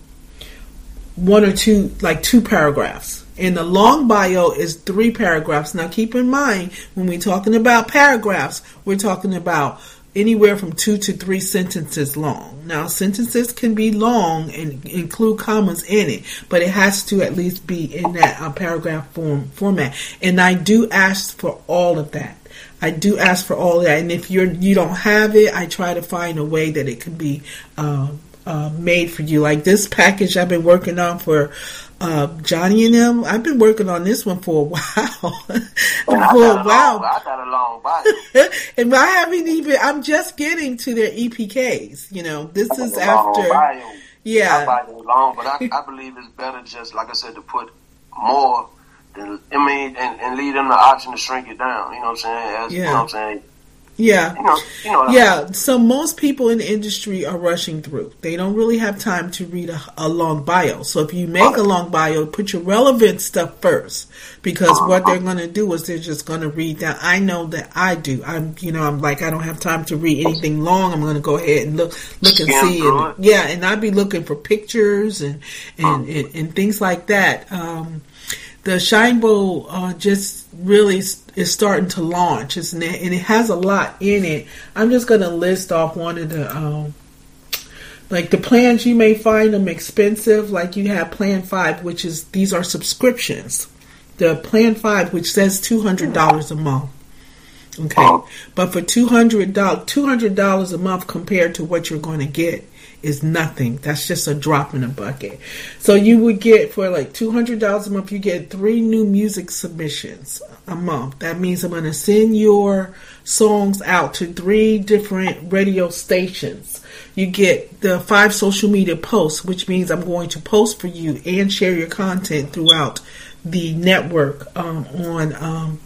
Speaker 2: one or two, like two paragraphs. And the long bio is three paragraphs. Now keep in mind, when we're talking about paragraphs, we're talking about anywhere from two to three sentences long. Now sentences can be long and include commas in it, but it has to at least be in that uh, paragraph form format. And I do ask for all of that. I do ask for all of that, and if you're you don't have it, I try to find a way that it can be uh, uh, made for you. Like this package I've been working on for uh, Johnny and them. I've been working on this one for a while. for
Speaker 3: a while, I got a long bio,
Speaker 2: and I haven't even. I'm just getting to their E P Ks. You know, this is after.
Speaker 3: Bio.
Speaker 2: Yeah,
Speaker 3: my bio is long, but I, I believe it's better just like I said to put more. Then, I mean, and, and leave them the option to shrink it down. You know what I'm saying? As,
Speaker 2: yeah.
Speaker 3: You know what I'm saying?
Speaker 2: Yeah.
Speaker 3: You know, you know
Speaker 2: yeah. I mean. So most people in the industry are rushing through. They don't really have time to read a, a long bio. So if you make a long bio, put your relevant stuff first, because uh-huh. what they're going to do is they're just going to read that. I know that I do. I'm, you know, I'm like, I don't have time to read anything long. I'm going to go ahead and look, look and
Speaker 3: Scan
Speaker 2: see. And, yeah. And I'd be looking for pictures and, and, uh-huh. and, and things like that. Um, The Shine Bowl uh, just really is starting to launch, isn't it? And it has a lot in it. I'm just going to list off one of the, um, like the plans. You may find them expensive. Like you have Plan five, which is, these are subscriptions. The Plan five, which says two hundred dollars a month. Okay. But for two hundred dollars, two hundred dollars a month compared to what you're going to get is nothing. That's just a drop in a bucket. So you would get, for like two hundred dollars a month, you get three new music submissions a month. That means I'm going to send your songs out to three different radio stations. You get the five social media posts, which means I'm going to post for you and share your content throughout the network um, on um,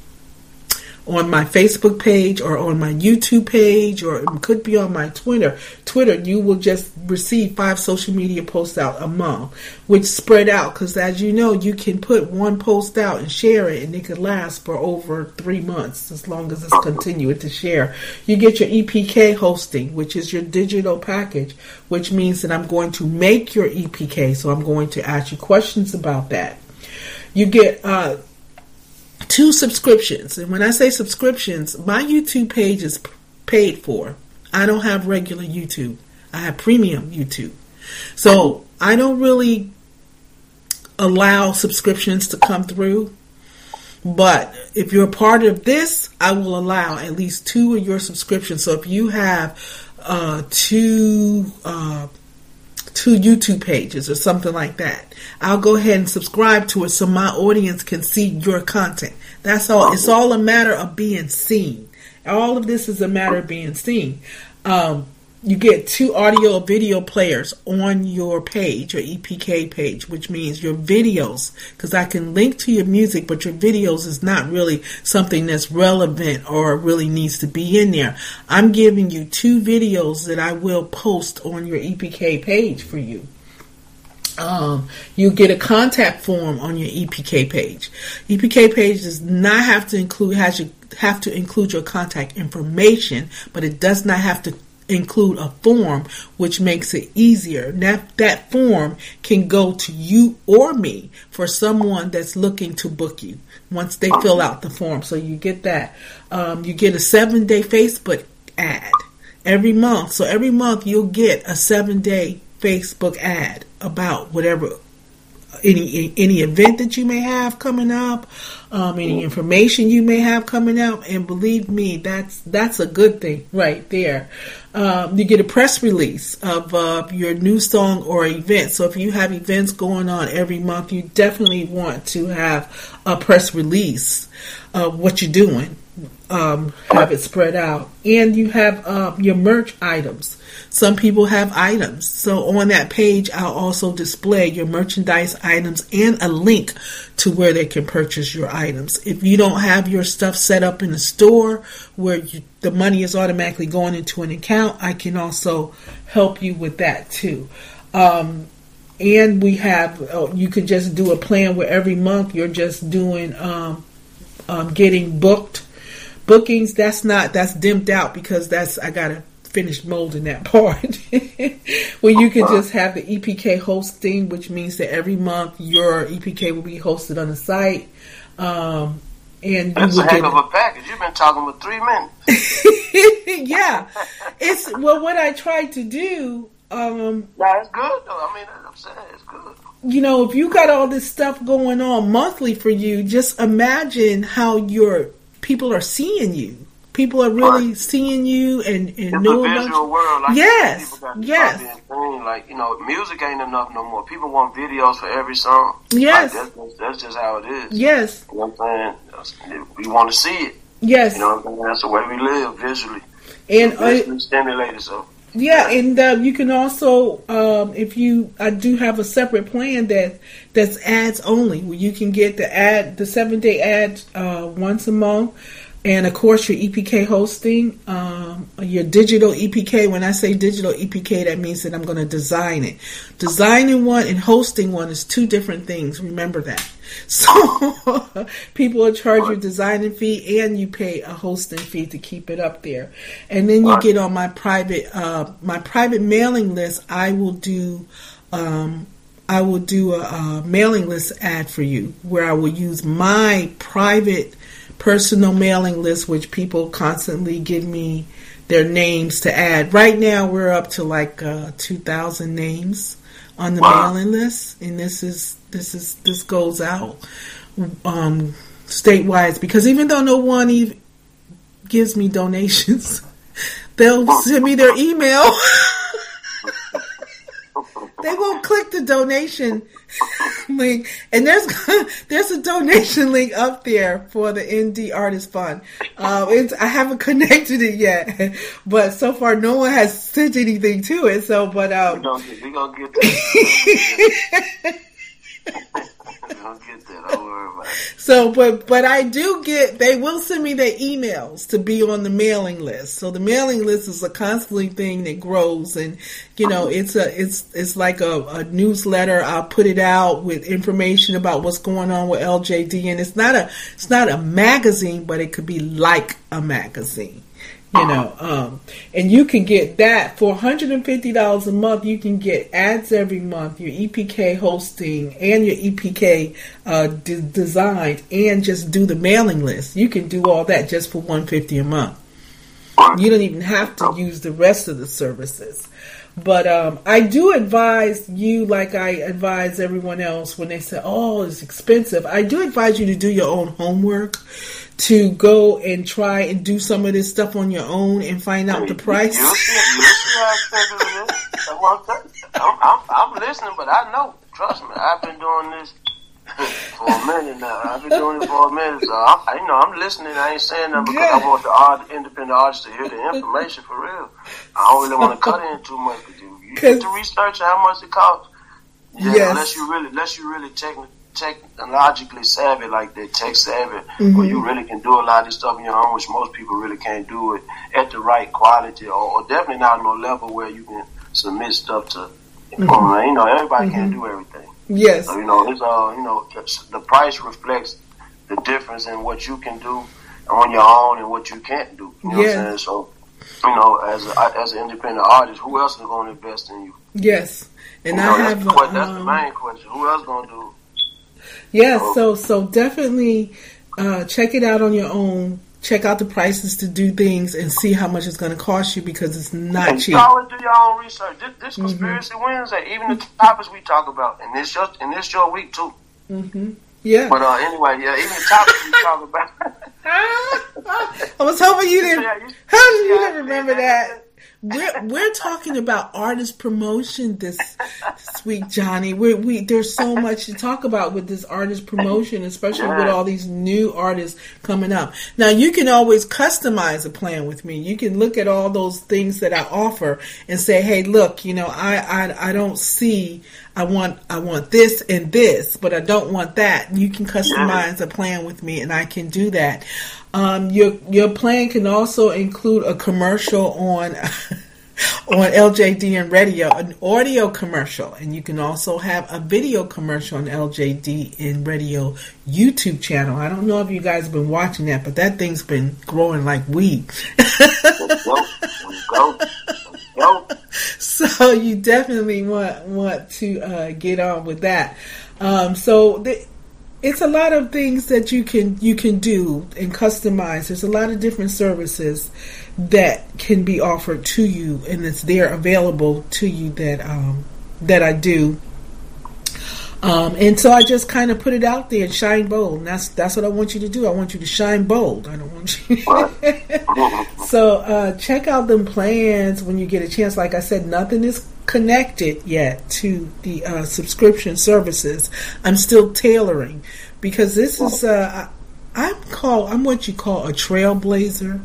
Speaker 2: on my Facebook page or on my YouTube page, or it could be on my Twitter. Twitter, you will just receive five social media posts out a month, which spread out, because as you know, you can put one post out and share it, and it could last for over three months as long as it's continuing to share. You get your E P K hosting, which is your digital package, which means that I'm going to make your E P K, so I'm going to ask you questions about that. You get uh two subscriptions. And when I say subscriptions, my YouTube page is paid for. I don't have regular YouTube. I have premium YouTube. So I don't really allow subscriptions to come through. But if you're a part of this, I will allow at least two of your subscriptions. So if you have uh, two uh, two YouTube pages or something like that, I'll go ahead and subscribe to it so my audience can see your content. That's all. It's all a matter of being seen. All of this is a matter of being seen. Um, you get two audio or video players on your page, your E P K page, which means your videos, because I can link to your music, but your videos is not really something that's relevant or really needs to be in there. I'm giving you two videos that I will post on your E P K page for you. Um, you get a contact form on your E P K page. E P K page does not have to include has you have to include your contact information, but it does not have to include a form, which makes it easier. That that form can go to you or me for someone that's looking to book you once they fill out the form. So you get that. Um, you get a seven day Facebook ad every month. So every month you'll get a seven day Facebook ad about whatever, any any event that you may have coming up, um, any information you may have coming up, and believe me, that's that's a good thing right there. Um, you get a press release of uh, your new song or event. So if you have events going on every month, you definitely want to have a press release of what you're doing. Um, have it spread out, and you have uh, your merch items. Some people have items, so on that page I'll also display your merchandise items and a link to where they can purchase your items. If you don't have your stuff set up in the store where you, the money is automatically going into an account, I can also help you with that too. Um, and we have, oh, you can just do a plan where every month you're just doing um, um, getting booked. Bookings, that's not, that's dimmed out because that's, I gotta finish molding that part. Well, you can just have the E P K hosting, which means that every month your E P K will be hosted on the site. Um, and
Speaker 3: that's
Speaker 2: you
Speaker 3: a heck of a package. You've been talking for three minutes.
Speaker 2: Yeah. It's, well, what I tried to do, um,
Speaker 3: yeah, it's good though. I mean, I'm saying it's good.
Speaker 2: You know, if you got all this stuff going on monthly for you, just imagine how your people are seeing you. People are really right. seeing you and, and
Speaker 3: it's
Speaker 2: know
Speaker 3: a
Speaker 2: about
Speaker 3: visual
Speaker 2: you.
Speaker 3: world. Like,
Speaker 2: yes,
Speaker 3: people got
Speaker 2: yes.
Speaker 3: Thing. Like, you know, music ain't enough no more. People want videos for every song.
Speaker 2: Yes.
Speaker 3: Like, that's, that's just how it is.
Speaker 2: Yes.
Speaker 3: You know what I'm saying? We want to see it.
Speaker 2: Yes.
Speaker 3: You know what I'm saying? That's the way we live, visually.
Speaker 2: And
Speaker 3: visually uh, stimulated, so.
Speaker 2: Yeah, and uh, you can also, um, if you, I do have a separate plan that that's ads only, where you can get the ad, the seven day ad uh, once a month. And of course, your E P K hosting, um, your digital E P K. When I say digital E P K, that means that I'm going to design it. Designing one and hosting one is two different things. Remember that. So people will charge you a designing fee, and you pay a hosting fee to keep it up there. And then you get on my private, uh, my private mailing list. I will do, um, I will do a, a mailing list ad for you, where I will use my private personal mailing list, which people constantly give me their names to add. Right now we're up to like uh, two thousand names on the wow. mailing list, and this is this is this goes out um, statewide, because even though no one even gives me donations, they'll send me their email. They won't click the donation link, and there's there's a donation link up there for the Indie Artist Fund. Uh, it's, I haven't connected it yet, but so far no one has sent anything to it. So, but um,
Speaker 3: we're gonna get, we gonna get that. We're gonna get that. Don't worry about it.
Speaker 2: So, but but I do get. They will send me their emails to be on the mailing list. So the mailing list is a constantly thing that grows, and you know, it's a it's it's like a, a newsletter. I'll put it out with information about what's going on with L J D, and it's not a it's not a magazine, but it could be like a magazine. You know, um, and you can get that for one hundred fifty dollars a month. You can get ads every month, your E P K hosting, and your E P K uh, d- designed, and just do the mailing list. You can do all that just for one hundred fifty dollars a month. You don't even have to use the rest of the services. But um, I do advise you, like I advise everyone else when they say, oh, it's expensive. I do advise you to do your own homework, to go and try and do some of this stuff on your own and find out the price.
Speaker 3: You see, you see how expensive it is? I'm, I'm, I'm listening, but I know. Trust me, I've been doing this for a minute now. I've been doing it for a minute, so I, you know, I'm listening. I ain't saying nothing because yeah. I want the art, independent artists to hear the information for real. I don't really want to cut in too much because you, you get to research how much it costs. Yeah, yes. Unless you really, unless you really techni- technologically savvy, like that, tech savvy, mm-hmm. where you really can do a lot of this stuff on your own, which most people really can't do it at the right quality, or, or definitely not on a level where you can submit stuff to. Mm-hmm. You know, everybody mm-hmm. can't do everything.
Speaker 2: Yes.
Speaker 3: So, you know, it's all, uh, you know, the price reflects the difference in what you can do on your own and what you can't do. You know yes. what I'm saying? So, you know, as a, as an independent artist, who else is going to invest in you?
Speaker 2: Yes. And
Speaker 3: you know,
Speaker 2: I
Speaker 3: that's
Speaker 2: have
Speaker 3: the,
Speaker 2: a,
Speaker 3: that's
Speaker 2: um,
Speaker 3: the main question. Who else going to do it?
Speaker 2: Yes. Yeah, so, so definitely uh, check it out on your own. Check out the prices to do things and see how much it's going to cost you because it's not
Speaker 3: and
Speaker 2: cheap.
Speaker 3: You always do your own research. This, this Conspiracy mm-hmm. Wednesday, even the topics we talk about, and this your, and this your week too.
Speaker 2: Mm-hmm. Yeah.
Speaker 3: But uh, anyway, yeah, even the topics we talk about.
Speaker 2: I was hoping you didn't. Yeah, you, how did you didn't remember that? We're we're talking about artist promotion this, this week, Johnny. We we there's so much to talk about with this artist promotion, especially yeah. with all these new artists coming up. Now you can always customize a plan with me. You can look at all those things that I offer and say, hey, look, you know, I I, I don't see. I want I want this and this, but I don't want that. You can customize a plan with me, and I can do that. Um, your your plan can also include a commercial on on L J D N Radio, an audio commercial, and you can also have a video commercial on L J D N Radio YouTube channel. I don't know if you guys have been watching that, but that thing's been growing like weed.
Speaker 3: Let's go. Let's go. Let's go.
Speaker 2: So you definitely want want to uh, get on with that. Um, so the, it's a lot of things that you can you can do and customize. There's a lot of different services that can be offered to you, and it's there available to you that um, that I do. Um, and so I just kind of put it out there and shine bold. And that's that's what I want you to do. I want you to shine bold. I don't want you. So uh, check out them plans when you get a chance. Like I said, nothing is connected yet to the uh, subscription services. I'm still tailoring because this is uh, I'm called I'm what you call a trailblazer.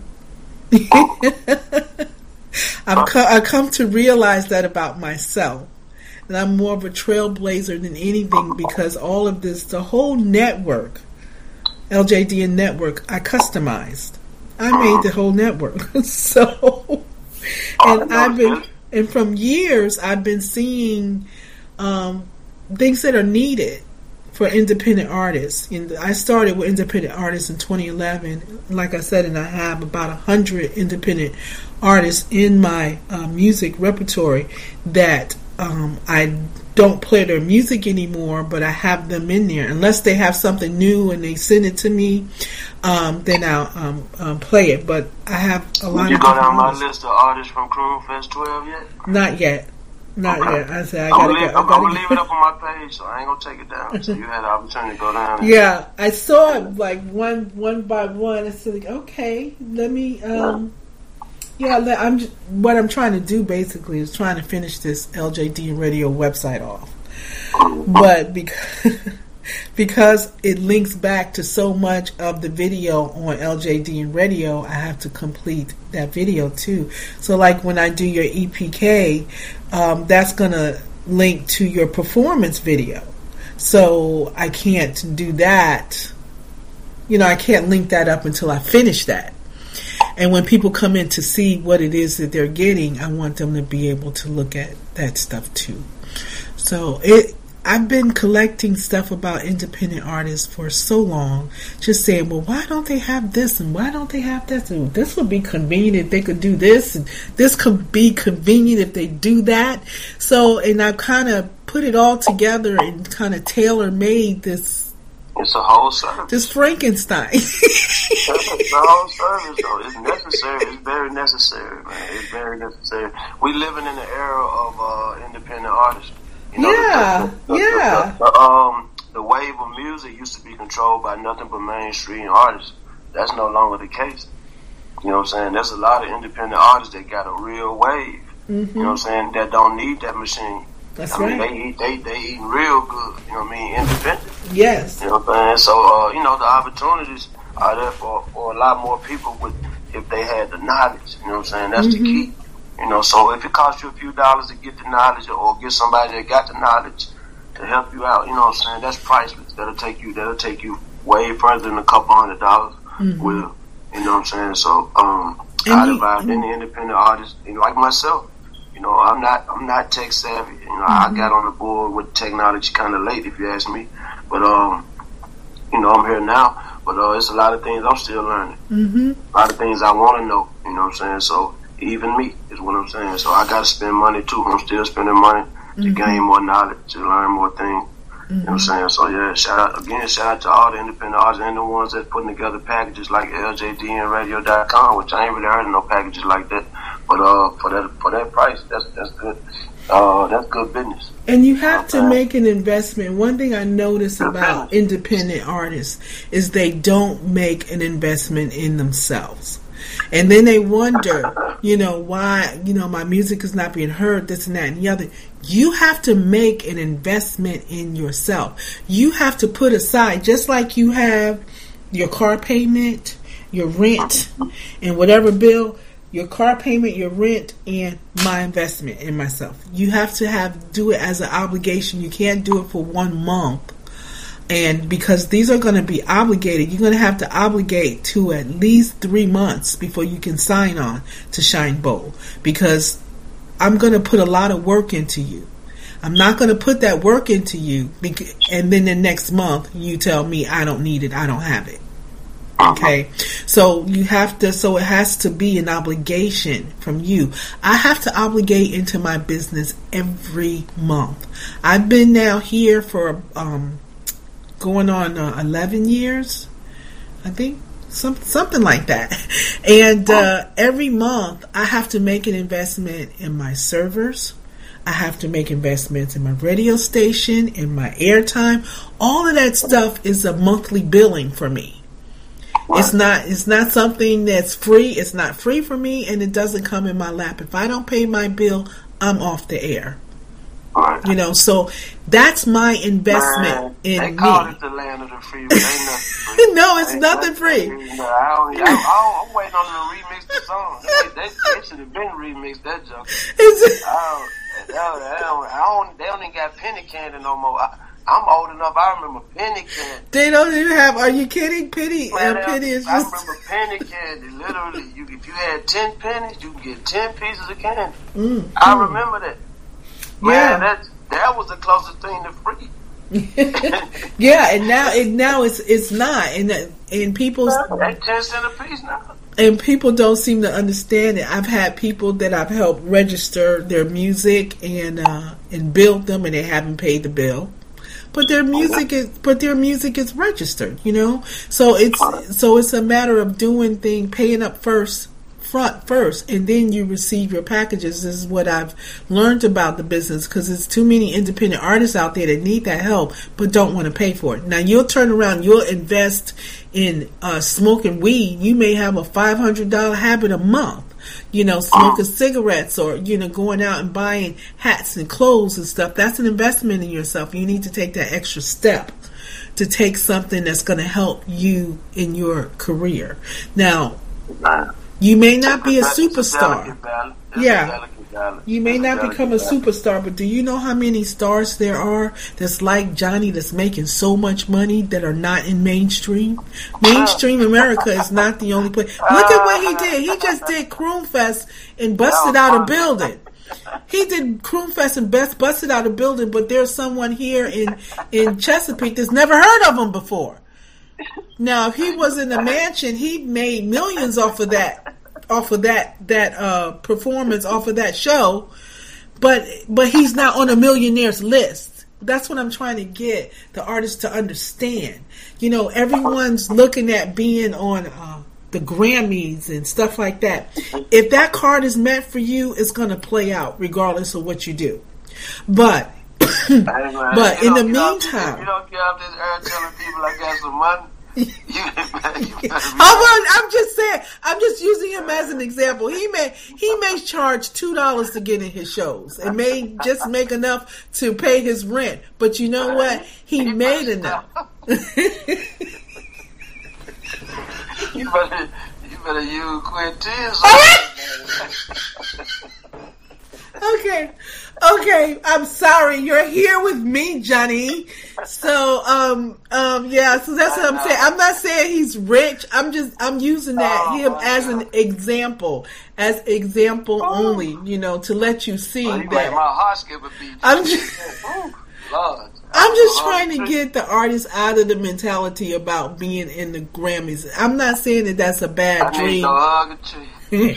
Speaker 2: I've co- I come to realize that about myself. And I'm more of a trailblazer than anything because all of this, the whole network, L J D N network, I customized. I made the whole network. So, and I've been, and from years, I've been seeing um, things that are needed for independent artists. And I started with independent artists in twenty eleven. Like I said, and I have about a hundred independent artists in my uh, music repertory that Um, I don't play their music anymore, but I have them in there. Unless they have something new and they send it to me, um, then I'll um, um, play it. But I have a lot
Speaker 3: Did you
Speaker 2: of
Speaker 3: go down my
Speaker 2: artists.
Speaker 3: list of artists from Croon Fest twelve yet?
Speaker 2: Not yet. Not
Speaker 3: okay.
Speaker 2: yet. I said I
Speaker 3: I'm
Speaker 2: gotta
Speaker 3: gonna leave,
Speaker 2: go. I
Speaker 3: I'm
Speaker 2: gotta
Speaker 3: gonna
Speaker 2: go.
Speaker 3: leave it up on my page, so I ain't gonna take it down. So you had the opportunity to go down.
Speaker 2: Yeah, I saw it like one one by one. I said, like, okay, let me. Um, Yeah, I'm just, what I'm trying to do basically is trying to finish this L J D Radio website off. But because, because it links back to so much of the video on L J D Radio, I have to complete that video too. So like when I do your E P K, um, that's going to link to your performance video. So I can't do that. You know, I can't link that up until I finish that. And when people come in to see what it is that they're getting, I want them to be able to look at that stuff too. So it, I've been collecting stuff about independent artists for so long, just saying, well, why don't they have this and why don't they have that? And this would be convenient if they could do this, and this could be convenient if they do that. So, and I've kind of put it all together and kind of tailor-made this
Speaker 3: It's a whole service.
Speaker 2: This Frankenstein.
Speaker 3: It's a whole service, though. It's necessary. It's very necessary, man. It's very necessary. We living in the era of uh, independent artists. You know,
Speaker 2: yeah,
Speaker 3: the, the, the,
Speaker 2: yeah.
Speaker 3: The, the, um, the wave of music used to be controlled by nothing but mainstream artists. That's no longer the case. You know what I'm saying? There's a lot of independent artists that got a real wave. Mm-hmm. You know what I'm saying? That don't need that machine.
Speaker 2: That's
Speaker 3: I mean,
Speaker 2: right.
Speaker 3: they eat, they they eating real good. You know what I mean? Independent.
Speaker 2: Yes.
Speaker 3: You know what I'm saying? So, uh, you know, the opportunities are there for, for a lot more people with if they had the knowledge. You know what I'm saying? That's mm-hmm. the key. You know, so if it costs you a few dollars to get the knowledge or get somebody that got the knowledge to help you out, you know what I'm saying? That's priceless. That'll take you. That'll take you way further than a couple hundred dollars. Mm-hmm. Will. You know what I'm saying? So, um, I advise any independent artist, you know, like myself. You know, I'm not, I'm not tech savvy. You know, mm-hmm. I got on the board with technology kind of late, if you ask me. But, um, you know, I'm here now. But uh, it's a lot of things I'm still learning. Mm-hmm. A lot of things I want to know. You know what I'm saying? So, even me is what I'm saying. So, I got to spend money too. I'm still spending money to mm-hmm. gain more knowledge, to learn more things. Mm-hmm. You know what I'm saying? So, yeah, shout out, again, shout out to all the independent artists and the ones that's putting together packages like L J D N radio dot com, which I ain't really heard of no packages like that. But uh, for that for that price, that's that's good. Uh, that's good business.
Speaker 2: And you have to make an investment. One thing I notice about independent artists is they don't make an investment in themselves. And then they wonder, you know, why, you know, my music is not being heard, this and that and the other. You have to make an investment in yourself. You have to put aside, just like you have your car payment, your rent, and whatever bill, your car payment, your rent, and my investment in myself. You have to have do it as an obligation. You can't do it for one month. And because these are going to be obligated, you're going to have to obligate to at least three months before you can sign on to Shine Bold. Because I'm going to put a lot of work into you. I'm not going to put that work into you, and then the next month you tell me I don't need it, I don't have it. Okay, so you have to, so it has to be an obligation from you. I have to obligate into my business every month. I've been now here for um, going on uh, eleven years, I think, some, something like that. And uh, every month I have to make an investment in my servers. I have to make investments in my radio station, in my airtime. All of that stuff is a monthly billing for me. It's not it's not something that's free. It's not free for me, and it doesn't come in my lap. If I don't pay my bill, I'm off the air. You know, so that's my investment Man, in
Speaker 3: they
Speaker 2: me.
Speaker 3: Call it the land of the free, but ain't nothing free.
Speaker 2: No, it's
Speaker 3: ain't
Speaker 2: nothing free.
Speaker 3: No, I don't, I don't, I don't, I'm waiting on them to remix the song. They, they, they should have been remixed that joke. I don't, they don't, they don't, I don't, they don't even got penny candy no more. I, I'm old enough. I remember penny candy.
Speaker 2: They don't even have. Are you kidding? Penny
Speaker 3: Man,
Speaker 2: and penny is
Speaker 3: I
Speaker 2: just.
Speaker 3: remember penny candy. Literally, you if you had ten pennies, you could get ten pieces of candy.
Speaker 2: Mm,
Speaker 3: I
Speaker 2: mm.
Speaker 3: remember that.
Speaker 2: Yeah,
Speaker 3: Man, that that was the closest thing to free.
Speaker 2: Yeah, and now it now it's it's not, and and people.
Speaker 3: That's ten cent a piece now.
Speaker 2: And people don't seem to understand it. I've had people that I've helped register their music and uh, and build them, and they haven't paid the bill. But their music is, but their music is registered, you know. So it's, so it's a matter of doing things, paying up first, front first, and then you receive your packages. This is what I've learned about the business, because there's too many independent artists out there that need that help but don't want to pay for it. Now you'll turn around, you'll invest in uh, smoking weed. You may have a five hundred dollar habit a month. You know, smoking cigarettes, or, you know, going out and buying hats and clothes and stuff. That's an investment in yourself. You need to take that extra step to take something that's going to help you in your career. Now, you may not be a superstar. Yeah. You may not become a superstar, but do you know how many stars there are that's like Johnny, that's making so much money, that are not in mainstream? Mainstream America is not the only place. Look at what he did. He just did Croonfest and busted out a building. He did Croonfest and best busted out a building, but there's someone here in, in Chesapeake that's never heard of him before. Now, if he was in a mansion, he made millions off of that. Off of that that uh, performance, off of that show, but but he's not on a millionaire's list. That's what I'm trying to get the artists to understand. You know, everyone's looking at being on uh, the Grammys and stuff like that. If that card is meant for you, it's going to play out regardless of what you do. But,
Speaker 3: hey, man,
Speaker 2: but in the meantime,
Speaker 3: you don't get out this air telling people I got some money. You, you
Speaker 2: I'm, I'm just saying. I'm just using him as an example. He may he may charge two dollars to get in his shows. It may just make enough to pay his rent. But you know what? He, he made enough.
Speaker 3: you better you better use Quintiz.
Speaker 2: Okay, okay. I'm sorry. You're here with me, Johnny. So, um, um, yeah. So that's what I'm saying. I'm not saying he's rich. I'm just I'm using that him as an example, as example only. You know, to let you see
Speaker 3: oh, you
Speaker 2: that.
Speaker 3: Make my heart skip a beat.
Speaker 2: I'm just.
Speaker 3: Lord.
Speaker 2: I'm just trying to get the artists out of the mentality about being in the Grammys. I'm not saying that that's a bad
Speaker 3: I
Speaker 2: dream.
Speaker 3: Need to hug a tree.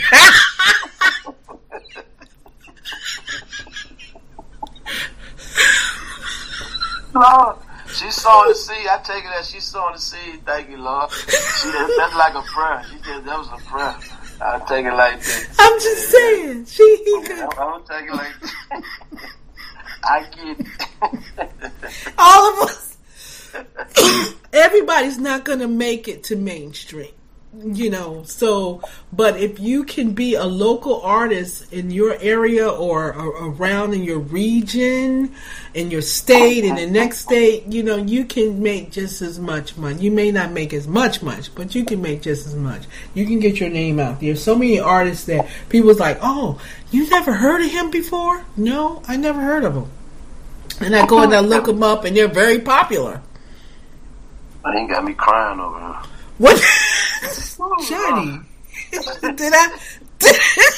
Speaker 3: Lord, she's sowing the seed. I take it that she's sowing the seed. Thank you, Lord. She, that's like a prayer. She said that was a prayer. I take it like that.
Speaker 2: I'm just saying. She. He
Speaker 3: I'm, I'm gonna take it like that. I get it.
Speaker 2: All of us. Everybody's not gonna make it to mainstream. You know, so, but if you can be a local artist in your area or, or around in your region, in your state, in the next state, you know, you can make just as much money. You may not make as much much, but you can make just as much. You can get your name out there. So many artists that people's like, oh, you never heard of him before? No, I never heard of him. And I go and I look them up, and they're very popular.
Speaker 3: I ain't got me crying over here.
Speaker 2: What? Johnny, did I? Did,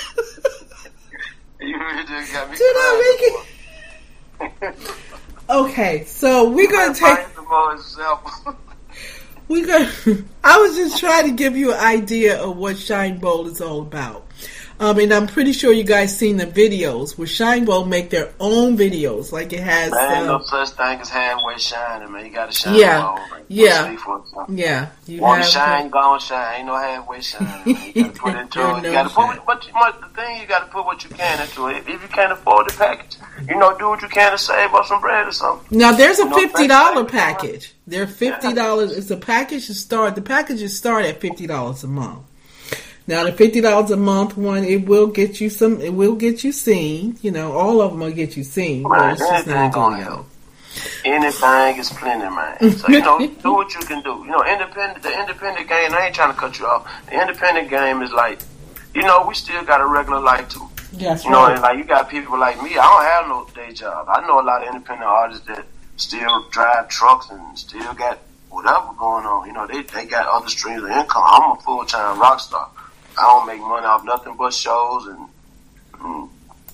Speaker 3: you really just got me
Speaker 2: did I make it? Okay, so we're gonna take. We gonna. I was just trying to give you an idea of what Shine Bowl is all about. Um, and I'm pretty sure you guys seen the videos where Shine Bowl make their own videos, like it has.
Speaker 3: There ain't
Speaker 2: um,
Speaker 3: no such thing as halfway shining, man. You got to shine.
Speaker 2: Yeah,
Speaker 3: all, man.
Speaker 2: yeah, yeah.
Speaker 3: You want to shine, go on shine. Ain't no halfway shining. Man. You got to put into it. You got to put, but the thing you got to put what you can into it. If you can't afford the package, you know, do what you can to save up some bread or something.
Speaker 2: Now there's a
Speaker 3: you know,
Speaker 2: fifty dollar package. They're fifty dollars. Yeah. It's a package to start. The packages start at fifty dollars a month. Now the fifty dollars a month one, it will get you some. It will get you seen. You know, all of them will get you seen.
Speaker 3: Man,
Speaker 2: but it's just not
Speaker 3: gonna help. Anything is plenty, man. So you know, do what you can do. You know, independent. The independent game. I ain't trying to cut you off. The independent game is like, you know, we still got a regular life too.
Speaker 2: Yes,
Speaker 3: you know, and like you got people like me. I don't have no day job. I know a lot of independent artists that still drive trucks and still got whatever going on. You know, they they got other streams of income. I'm a full time rock star. I don't make money off nothing but shows and, and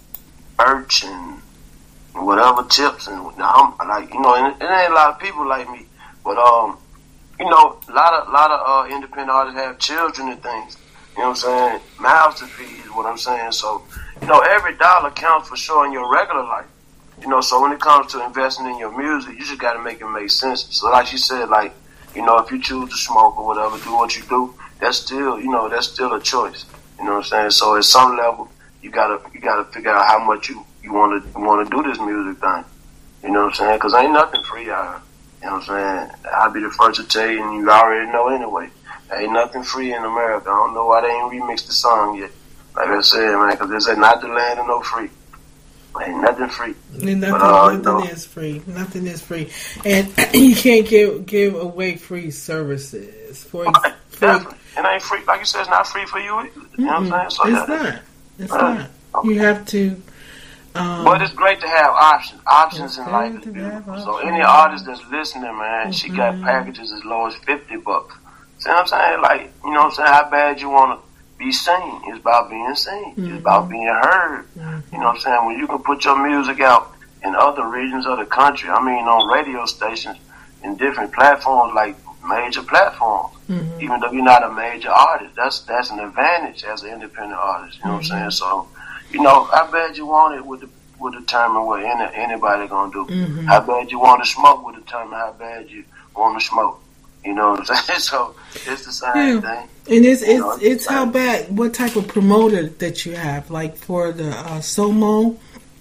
Speaker 3: merch and whatever tips and I'm like, you know, and it ain't a lot of people like me, but um, you know, a lot of lot of uh, independent artists have children and things. You know what I'm saying? Mouths to feed is what I'm saying. So, you know, every dollar counts for sure in your regular life. You know, so when it comes to investing in your music, you just got to make it make sense. So, like she said, like, you know, if you choose to smoke or whatever, do what you do. That's still, you know, that's still a choice. You know what I'm saying? So at some level, you gotta, you gotta figure out how much you, you want to, want to do this music thing. You know what I'm saying? Cause ain't nothing free out here. You know what I'm saying? I'll be the first to tell you, and you already know anyway. There ain't nothing free in America. I don't know why they ain't remixed the song yet. Like I said, man, cause they said not the land of no free. Ain't nothing free.
Speaker 2: And nothing,
Speaker 3: but, uh,
Speaker 2: nothing
Speaker 3: you know,
Speaker 2: is free. Nothing is free, and you can't give give away free services. For,
Speaker 3: right,
Speaker 2: for
Speaker 3: it ain't free. Like you said, it's not free for you either. You know what I'm saying? So,
Speaker 2: it's
Speaker 3: yeah,
Speaker 2: not. It's
Speaker 3: right.
Speaker 2: not. Okay. You have to. Um,
Speaker 3: but it's great to have options. Options in life is beautiful. So any artist that's listening, man, mm-hmm. she got packages as low as fifty bucks. See what I'm saying? Like, you know what I'm saying? How bad you want to be seen? It's about being seen. Mm-hmm. It's about being heard. Mm-hmm. You know what I'm saying? When you can put your music out in other regions of the country, I mean, on radio stations, in different platforms, like major platforms, mm-hmm. even though you're not a major artist, that's that's an advantage as an independent artist. You know mm-hmm. what I'm saying? So, you know, I bet you want it with the will determine what any, anybody gonna do.
Speaker 2: Mm-hmm.
Speaker 3: How bad you want to smoke will determine how bad you want to smoke. You know what I'm saying? So it's the same
Speaker 2: yeah.
Speaker 3: thing.
Speaker 2: And it's
Speaker 3: You
Speaker 2: it's
Speaker 3: know,
Speaker 2: it's,
Speaker 3: it's
Speaker 2: how
Speaker 3: like-
Speaker 2: bad, what type of promoter that you have. Like for the uh, Somo,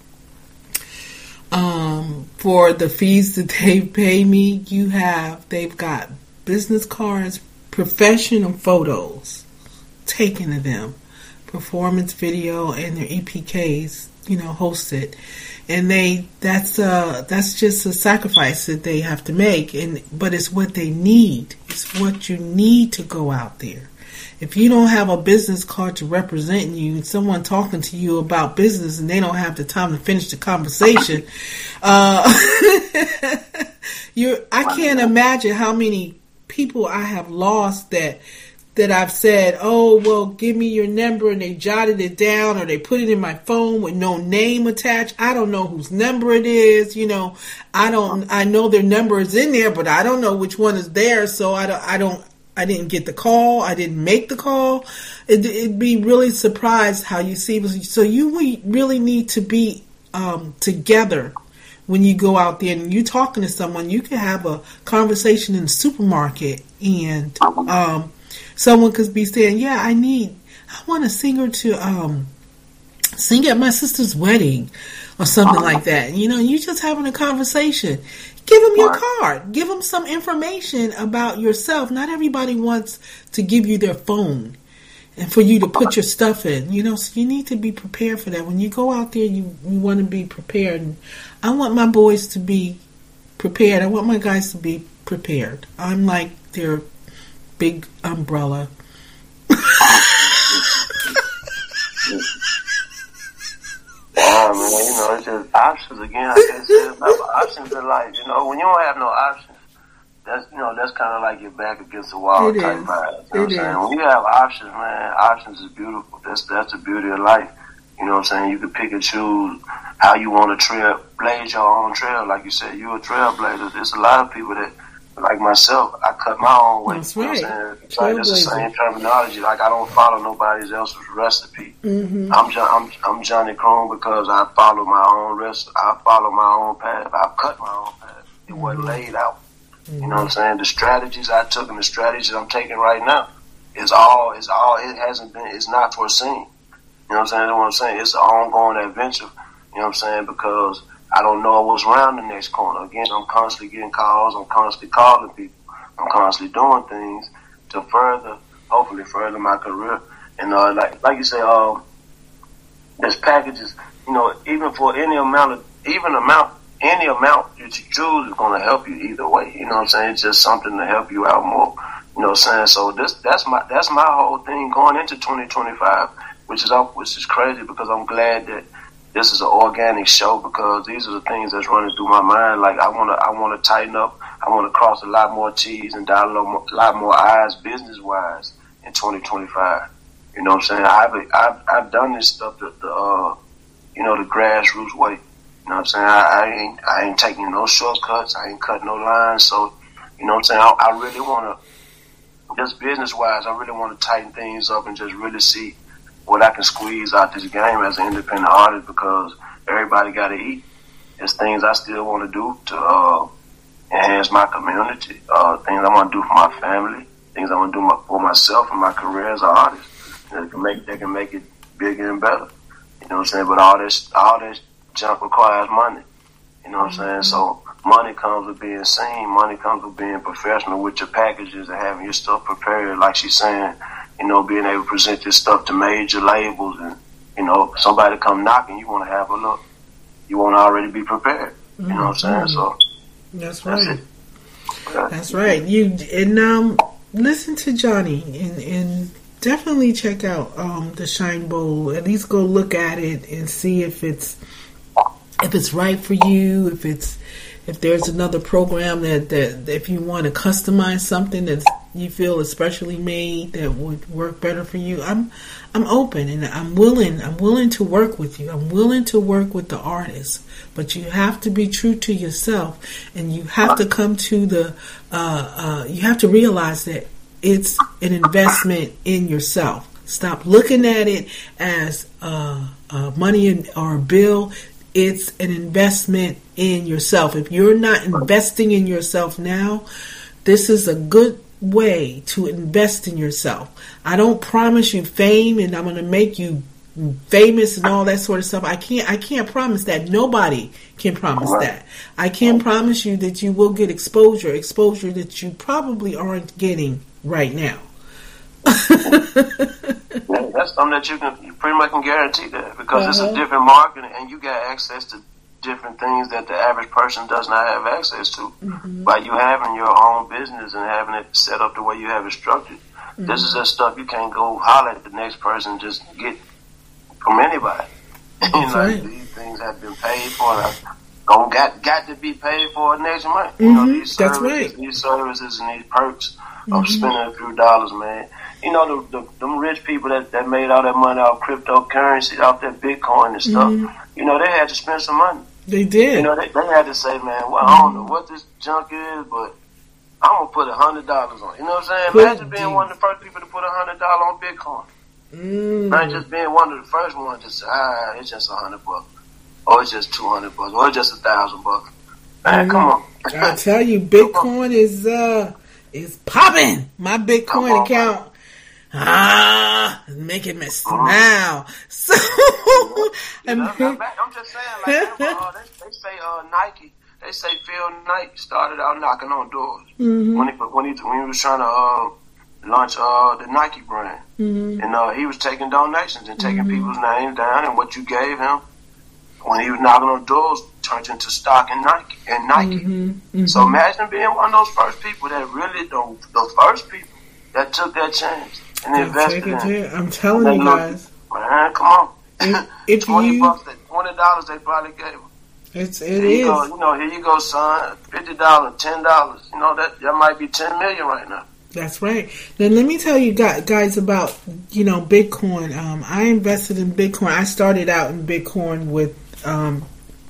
Speaker 2: um, for the fees that they pay me, you have they've got business cards, professional photos taken of them, performance video, and their E P Ks, you know, hosted. And they that's uh that's just a sacrifice that they have to make, and but it's what they need. It's what you need to go out there. If you don't have a business card to represent you, and someone talking to you about business and they don't have the time to finish the conversation, uh, you I can't imagine how many people I have lost that that I've said, oh, well, give me your number, and they jotted it down or they put it in my phone with no name attached. I don't know whose number it is. You know, I don't, I know their number is in there, but I don't know which one is there. So I don't, I don't, I didn't get the call. I didn't make the call. It, it'd be really surprised how you see. So you really need to be um, together when you go out there and you're talking to someone. You can have a conversation in the supermarket, and um, someone could be saying, yeah, I need, I want a singer to um, sing at my sister's wedding or something like that. You know, you're just having a conversation. Give them your card. Give them some information about yourself. Not everybody wants to give you their phone and for you to put your stuff in. You know, so you need to be prepared for that. When you go out there, you, you want to be prepared. And I want my boys to be prepared. I want my guys to be prepared. I'm like their big umbrella.
Speaker 3: Yeah, man, you know, it's just options again. Like I said, remember, options in life. You know, when you don't have no options, that's you know, that's kind of like your back against the wall
Speaker 2: It
Speaker 3: type
Speaker 2: is.
Speaker 3: vibe. You know
Speaker 2: It
Speaker 3: what I'm saying?
Speaker 2: is.
Speaker 3: When you have options, man, options is beautiful. That's that's the beauty of life. You know what I'm saying? You can pick and choose how you want to trail, blaze your own trail. Like you said, you're a trailblazer. There's a lot of people that, like myself, I cut my own way.
Speaker 2: That's
Speaker 3: you know
Speaker 2: right.
Speaker 3: what I'm saying? It's like it's the
Speaker 2: Trailblazer.
Speaker 3: same terminology. Like I don't follow nobody else's recipe.
Speaker 2: Mm-hmm.
Speaker 3: I'm, jo- I'm I'm Johnny Crone because I follow my own recipe. I follow my own path. I cut my own path. It
Speaker 2: Mm-hmm.
Speaker 3: wasn't laid out. You know what I'm saying? The strategies I took and the strategies I'm taking right now is all is all. It hasn't been. It's not foreseen. You know what I'm saying? That's what I'm saying. It's an ongoing adventure. You know what I'm saying? Because I don't know what's around the next corner. Again, I'm constantly getting calls. I'm constantly calling people. I'm constantly doing things to further, hopefully further my career. And uh, like like you say, um, there's packages. You know, even for any amount of even amount, any amount that you choose is going to help you either way. You know what I'm saying? It's just something to help you out more. You know what I'm saying? So this that's my that's my whole thing going into twenty twenty-five, which is up, which is crazy because I'm glad that this is an organic show because these are the things that's running through my mind. Like I want to I want to tighten up. I want to cross a lot more T's and dot a lot more, lot more I's business wise in twenty twenty-five. You know what I'm saying? I've I've, I've done this stuff the, the uh you know the grassroots way. You know what I'm saying? I, I ain't I ain't taking no shortcuts. I ain't cutting no lines. So you know what I'm saying? I, I really want to, just business wise, I really want to tighten things up and just really see what I can squeeze out this game as an independent artist because everybody got to eat. There's things I still want to do to uh, enhance my community, uh, things I want to do for my family, things I want to do my, for myself and my career as an artist. That can make that can make it bigger and better. You know what I'm saying? But all this all this junk requires money. You know what I'm saying? So money comes with being seen. Money comes with being professional with your packages and having your stuff prepared. Like she's saying, you know, being able to present your stuff to major labels and, you know, somebody come knocking, you want to have a look. You want to already be prepared. You know what I'm saying? So
Speaker 2: That's right.
Speaker 3: that's it. Yeah.
Speaker 2: That's right. You and um, listen to Johnny and, and definitely check out um, the Shine Bowl. At least go look at it and see if it's if it's right for you. If it's if there's another program that, that if you want to customize something that you feel especially made that would work better for you. I'm I'm open and I'm willing. I'm willing to work with you. I'm willing to work with the artists. But you have to be true to yourself, and you have to come to the. Uh, uh, you have to realize that it's an investment in yourself. Stop looking at it as uh, uh, money or a bill. it's an investment in yourself. If you're not investing in yourself now, this is a good way to invest in yourself. I don't promise you fame and I'm going to make you famous and all that sort of stuff. I can't I can't promise that. Nobody can promise that. I can promise you that you will get exposure, exposure that you probably aren't getting right now.
Speaker 3: That's something that you can you pretty much can guarantee that, because uh-huh. it's a different market and you got access to different things that the average person does not have access to. Mm-hmm. By you having your own business and having it set up the way you have it structured. Mm-hmm. This is just stuff you can't go holler at the next person and just get from anybody.
Speaker 2: That's
Speaker 3: you know,
Speaker 2: right.
Speaker 3: These things have been paid for. Don't got got to be paid for next month.
Speaker 2: Mm-hmm.
Speaker 3: You know, these
Speaker 2: That's
Speaker 3: services,
Speaker 2: right.
Speaker 3: these services and these perks mm-hmm. of spending a few dollars, man. You know, the, the them rich people that, that made all that money off cryptocurrency, off that Bitcoin and stuff, mm-hmm. you know, they had to spend some money.
Speaker 2: They did.
Speaker 3: You know, they, they had to say, man, well, I don't know what this junk is, but I'm going to put a hundred dollars on it. You know what I'm saying?
Speaker 2: Put
Speaker 3: Imagine being
Speaker 2: deep.
Speaker 3: one of the first people to put a hundred dollars on Bitcoin.
Speaker 2: Mm.
Speaker 3: Not just being one of the first ones to say, ah, it's just a hundred bucks. Or it's just two hundred bucks. Or it's just a thousand bucks. Man,
Speaker 2: mm.
Speaker 3: come on.
Speaker 2: I tell you, Bitcoin is, uh, is popping. My Bitcoin
Speaker 3: on,
Speaker 2: account. Man. Ah, making me smile. So,
Speaker 3: you know, I'm, I'm just saying, like, they, uh, they, they say uh, Nike, they say Phil Knight started out knocking on doors mm-hmm. when he when he when he was trying to uh, launch uh, the Nike brand, mm-hmm. and uh, he was taking donations and taking mm-hmm. people's names down, and what you gave him when he was knocking on doors turned into stock in Nike and Nike. Mm-hmm. Mm-hmm. So imagine being one of those first people that really the the first people that took that chance. And invested in it.
Speaker 2: I'm telling you guys.
Speaker 3: Man, come on.
Speaker 2: If, if
Speaker 3: twenty
Speaker 2: you,
Speaker 3: bucks, twenty dollars they probably gave him.
Speaker 2: It's, it
Speaker 3: here
Speaker 2: is.
Speaker 3: You, go, you know, here you go, son. fifty dollars, ten dollars. You know, that, that might be ten million right now.
Speaker 2: That's right. Then let me tell you guys about, you know, Bitcoin. Um, I invested in Bitcoin. I started out in Bitcoin with um,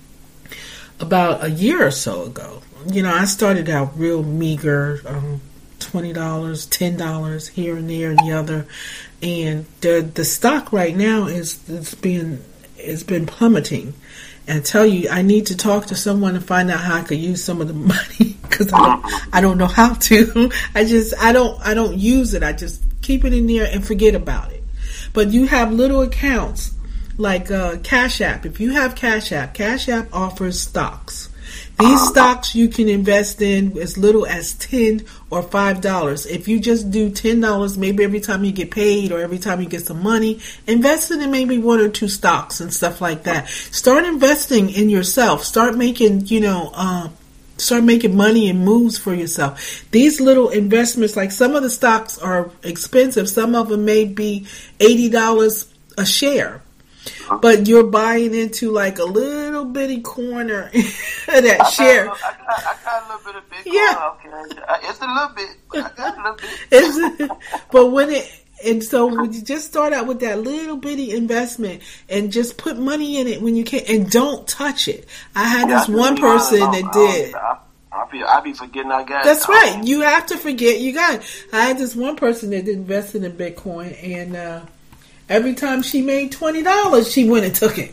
Speaker 2: about a year or so ago. You know, I started out real meager, um, twenty dollars, ten dollars here and there and the other, and the the stock right now is it's been it's been plummeting. And I tell you, I need to talk to someone to find out how I could use some of the money, because I don't I don't know how to. I just I don't I don't use it. I just keep it in there and forget about it. But you have little accounts like uh, Cash App. If you have Cash App, Cash App offers stocks. These stocks you can invest in as little as ten or five dollars. If you just do ten dollars, maybe every time you get paid or every time you get some money, invest in maybe one or two stocks and stuff like that. Start investing in yourself. Start making, you know, uh, start making money and moves for yourself. These little investments, like some of the stocks are expensive. Some of them may be eighty dollars a share. But you're buying into like a little bitty corner of that
Speaker 3: I
Speaker 2: share.
Speaker 3: Got little, I, got, I got a little bit of Bitcoin.
Speaker 2: Yeah.
Speaker 3: Okay. It's a little bit, but I got a little bit.
Speaker 2: It's, but when it, and so when you just start out with that little bitty investment and just put money in it when you can, and don't touch it. I had
Speaker 3: yeah,
Speaker 2: this
Speaker 3: I
Speaker 2: one person that did.
Speaker 3: I, I, be, I be forgetting I got
Speaker 2: That's
Speaker 3: it.
Speaker 2: right. You have to forget you got it. I had this one person that invested in Bitcoin, and uh, every time she made twenty dollars, she went and took it.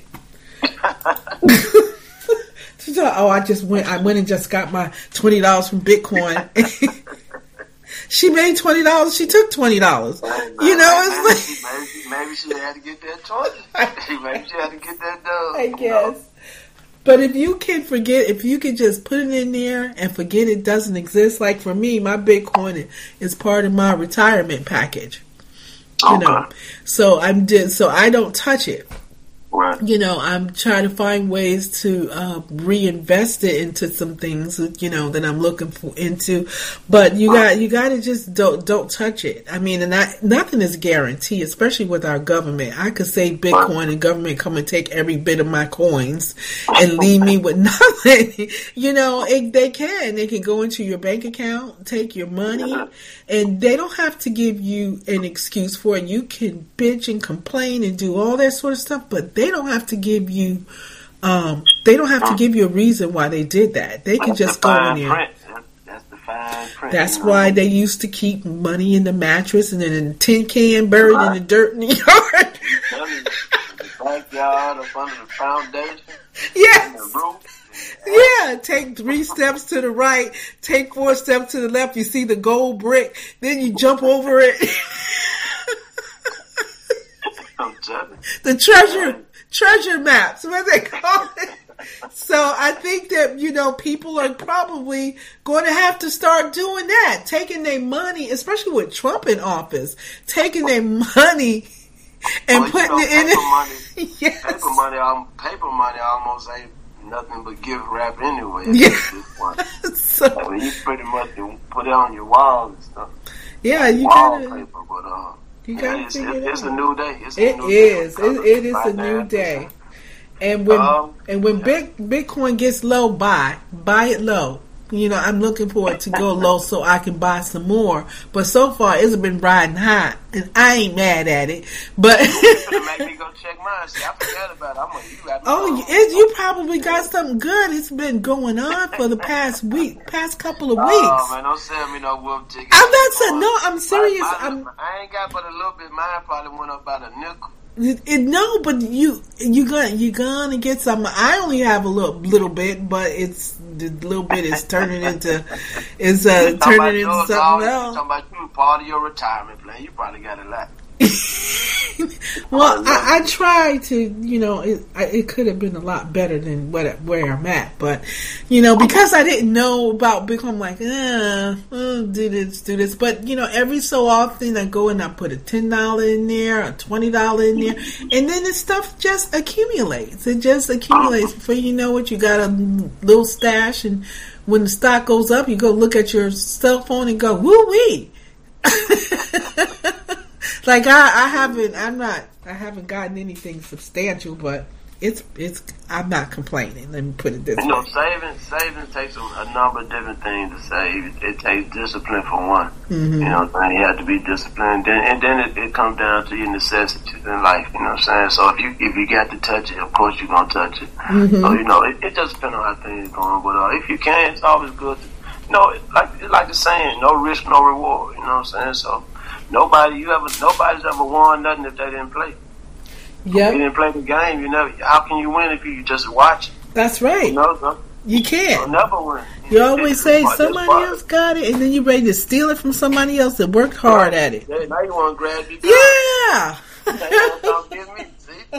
Speaker 2: She thought, oh, I just went, I went and just got my twenty dollars from Bitcoin. She made twenty dollars, she took twenty dollars. You know, it's
Speaker 3: like, maybe, maybe she had to get that twenty. Maybe she had to get that done.
Speaker 2: I guess. But if you can forget, if you can just put it in there and forget it doesn't exist, like for me, my Bitcoin is part of my retirement package. You
Speaker 3: okay.
Speaker 2: know, so I'm did so I don't touch it.
Speaker 3: Right.
Speaker 2: You know, I'm trying to find ways to uh, reinvest it into some things, you know, that I'm looking for into. But you got you got to just don't don't touch it. I mean, and I, nothing is guaranteed, especially with our government. I could say Bitcoin and government come and take every bit of my coins and leave me with nothing. You know, it, they can. They can go into your bank account, take your money, and they don't have to give you an excuse for it. You can bitch and complain and do all that sort of stuff, but they don't have to give you, um, they don't have to give you a reason why they did that. They can just go in there.
Speaker 3: Print. That's the fine print.
Speaker 2: That's why they used to keep money in the mattress and then in a tin can buried in the dirt in the yard.
Speaker 3: The backyard up under the foundation.
Speaker 2: Yeah, Yeah, take three steps to the right, take four steps to the left. You see the gold brick, then you jump over it. The treasure treasure maps, what they call it. So I think that, you know, people are probably going to have to start doing that, taking their money, especially with Trump in office, taking their money and well, putting you know, it in
Speaker 3: money,
Speaker 2: it. Yes.
Speaker 3: Paper money, um, paper money almost ain't nothing but gift wrap anyway.
Speaker 2: Yeah. So,
Speaker 3: I mean, you pretty much put it on your wall and stuff.
Speaker 2: Yeah, you
Speaker 3: wall
Speaker 2: gotta.
Speaker 3: Paper, but, uh,
Speaker 2: you gotta
Speaker 3: yeah, it's,
Speaker 2: figure
Speaker 3: it,
Speaker 2: it
Speaker 3: it's
Speaker 2: out.
Speaker 3: a new day. It's
Speaker 2: it
Speaker 3: a new
Speaker 2: is.
Speaker 3: Day.
Speaker 2: It, it is a new day. And when um, and when big Bitcoin gets low, buy buy it low. You know, I'm looking for it to go low so I can buy some more. But so far, it's been riding high, and I ain't mad at it. But
Speaker 3: you make me go check mine. See, I forgot about it. I'm like, you got
Speaker 2: oh, it, you probably got something good. It's been going on for the past week, past couple of weeks.
Speaker 3: Oh man, don't sell me no wolf ticket.
Speaker 2: I'm not saying no. I'm serious.
Speaker 3: My, my,
Speaker 2: I'm,
Speaker 3: I ain't got but a little bit. Mine probably went up about a nickel.
Speaker 2: It, it, no, but you you gonna you gonna get some. I only have a little little bit, but it's the little bit is turning into is uh, turning into something
Speaker 3: all,
Speaker 2: else.
Speaker 3: Talking about you part of your retirement plan. You probably got a lot.
Speaker 2: Well, I, I tried to, you know, it, I, it could have been a lot better than what where I'm at, but you know, because I didn't know about Bitcoin, I'm like, uh, oh, do this, do this. But you know, every so often I go and I put a ten dollar in there, a twenty dollar in there, and then this stuff just accumulates. It just accumulates. Before you know it, you got a little stash, and when the stock goes up, you go look at your cell phone and go, woo wee. Like I, I haven't, I'm not, I haven't gotten anything substantial, but it's, it's, I'm not complaining. Let me put it this
Speaker 3: you
Speaker 2: way.
Speaker 3: You know, saving, saving takes a, a number of different things to save. It takes discipline for one. Mm-hmm. You know what I'm saying? You have to be disciplined, and, and then it, it comes down to your necessities in life. You know what I'm saying? So if you, if you got to touch it, of course you're gonna touch it. Mm-hmm. So you know, it, it just depends on how things are going. But uh, if you can, it's always good to, you know, like like the saying, no risk, no reward. You know what I'm saying? So. Nobody, you ever, nobody's ever won nothing if they didn't play.
Speaker 2: Yeah.
Speaker 3: You didn't play the game. You never. How can you win if you just watch it?
Speaker 2: That's right.
Speaker 3: You know, so
Speaker 2: you can't.
Speaker 3: You'll never win.
Speaker 2: You always say somebody else got it, and then you're ready to steal it from somebody else that worked hard at it.
Speaker 3: Yeah, now you want to grab your gun.
Speaker 2: Yeah.
Speaker 3: Now you want to come get me.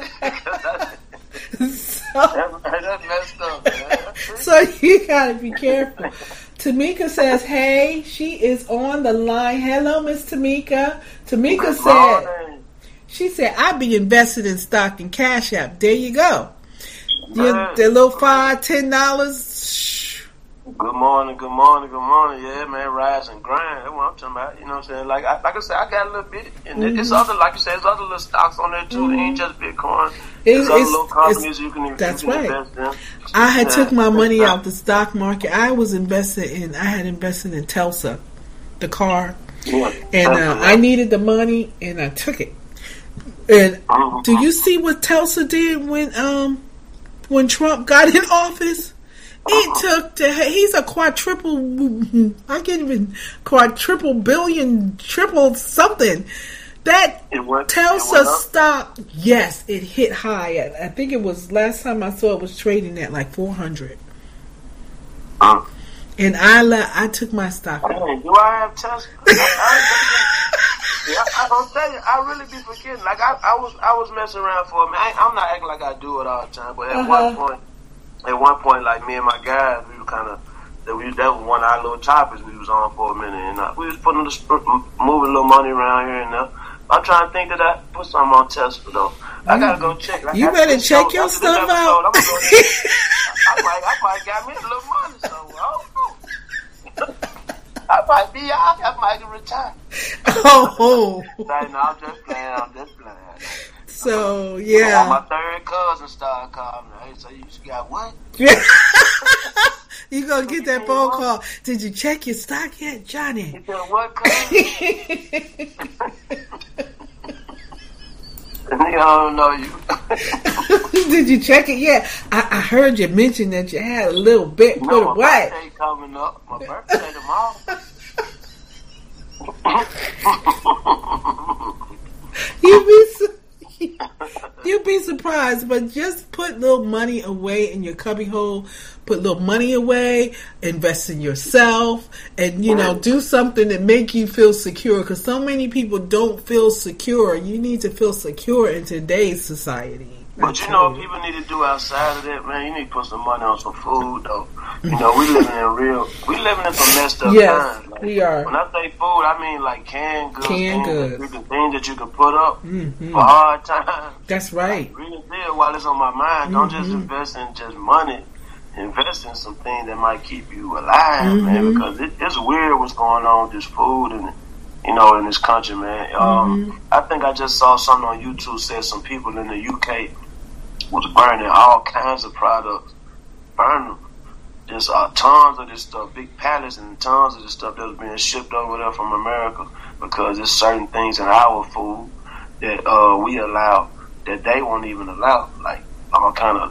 Speaker 3: See? so, that, that's messed up, man.
Speaker 2: So you gotta be careful. Tamika says, hey, she is on the line. Hello, Miss Tamika. Tamika
Speaker 3: Good
Speaker 2: said,
Speaker 3: morning.
Speaker 2: She said, I'd be invested in stock and Cash App. There you go. Your, the little five, ten dollars.
Speaker 3: Good morning, good morning, good morning. Yeah, man, rise and grind. That's what I'm talking about. You know what I'm saying? Like I, like I said, I got a little bit. And mm-hmm. it's other, like you said, there's other little stocks on there too. Mm-hmm. It ain't just Bitcoin. There's
Speaker 2: it's,
Speaker 3: other
Speaker 2: it's,
Speaker 3: little companies you can,
Speaker 2: that's
Speaker 3: you can
Speaker 2: right.
Speaker 3: invest in.
Speaker 2: I had
Speaker 3: yeah,
Speaker 2: took my money out the stock market. I was invested in, I had invested in Tesla, the car.
Speaker 3: Yeah,
Speaker 2: and uh, I needed the money, and I took it. And mm-hmm. do you see what Tesla did when um when Trump got in office? It took to he's a quadruple I can't even quadruple billion triple something. That
Speaker 3: went,
Speaker 2: Tesla stock, yes, it hit high at, I think it was last time I saw it was trading at like four hundred.
Speaker 3: Uh,
Speaker 2: and I la- I took my stock.
Speaker 3: Hey, do I have Tesla? I, I, I, I don't tell you, I really be forgetting. Like I, I was I was messing around for a minute. I, I'm not acting like I do it all the time, but at uh-huh. one point At one point, like me and my guys, we were kind of that. We that was one of our little topics we was on for a minute, and uh, we was putting the moving a little money around here and there. I'm trying to think of that. Put something on Tesla though. I gotta go check. Like,
Speaker 2: you better check your stuff
Speaker 3: episode,
Speaker 2: out.
Speaker 3: I'm gonna go I, I might, I might got me a little money somewhere. I don't know. I might be out. I might retire.
Speaker 2: Oh,
Speaker 3: like, no, I'm just playing. I'm just playing.
Speaker 2: So yeah,
Speaker 3: my third cousin started calling me. Hey, so you got what?
Speaker 2: Yeah. You gonna get that phone call? Did you check your stock yet, Johnny?
Speaker 3: He said, what cousin? I don't know you.
Speaker 2: Did you check it yet? I, I heard you mention that you had a little bit put
Speaker 3: no,
Speaker 2: away.
Speaker 3: My birthday coming up. My birthday tomorrow.
Speaker 2: You be so, You'd be surprised, but just put little money away in your cubby hole. Put little money away, invest in yourself, and, you know, do something that make you feel secure. Because so many people don't feel secure. You need to feel secure in today's society.
Speaker 3: But you know, people need to do outside of that, man. You need to put some money on some food, though. You know, we living in real, we living in some messed up
Speaker 2: yes,
Speaker 3: times. Like,
Speaker 2: we are.
Speaker 3: When I say food, I mean like canned goods,
Speaker 2: canned
Speaker 3: things,
Speaker 2: goods,
Speaker 3: that, things that you can put up
Speaker 2: mm-hmm.
Speaker 3: for hard times.
Speaker 2: That's right.
Speaker 3: Like, real deal. While it's on my mind, mm-hmm. don't just invest in just money. Invest in some things that might keep you alive, mm-hmm. man. Because it, it's weird what's going on with this food and, you know, in this country, man. Um,
Speaker 2: mm-hmm.
Speaker 3: I think I just saw something on YouTube said some people in the U K was burning all kinds of products, burn them. Just uh, tons of this stuff, big pallets and tons of this stuff that was being shipped over there from America because there's certain things in our food that uh, we allow that they won't even allow, like all kind of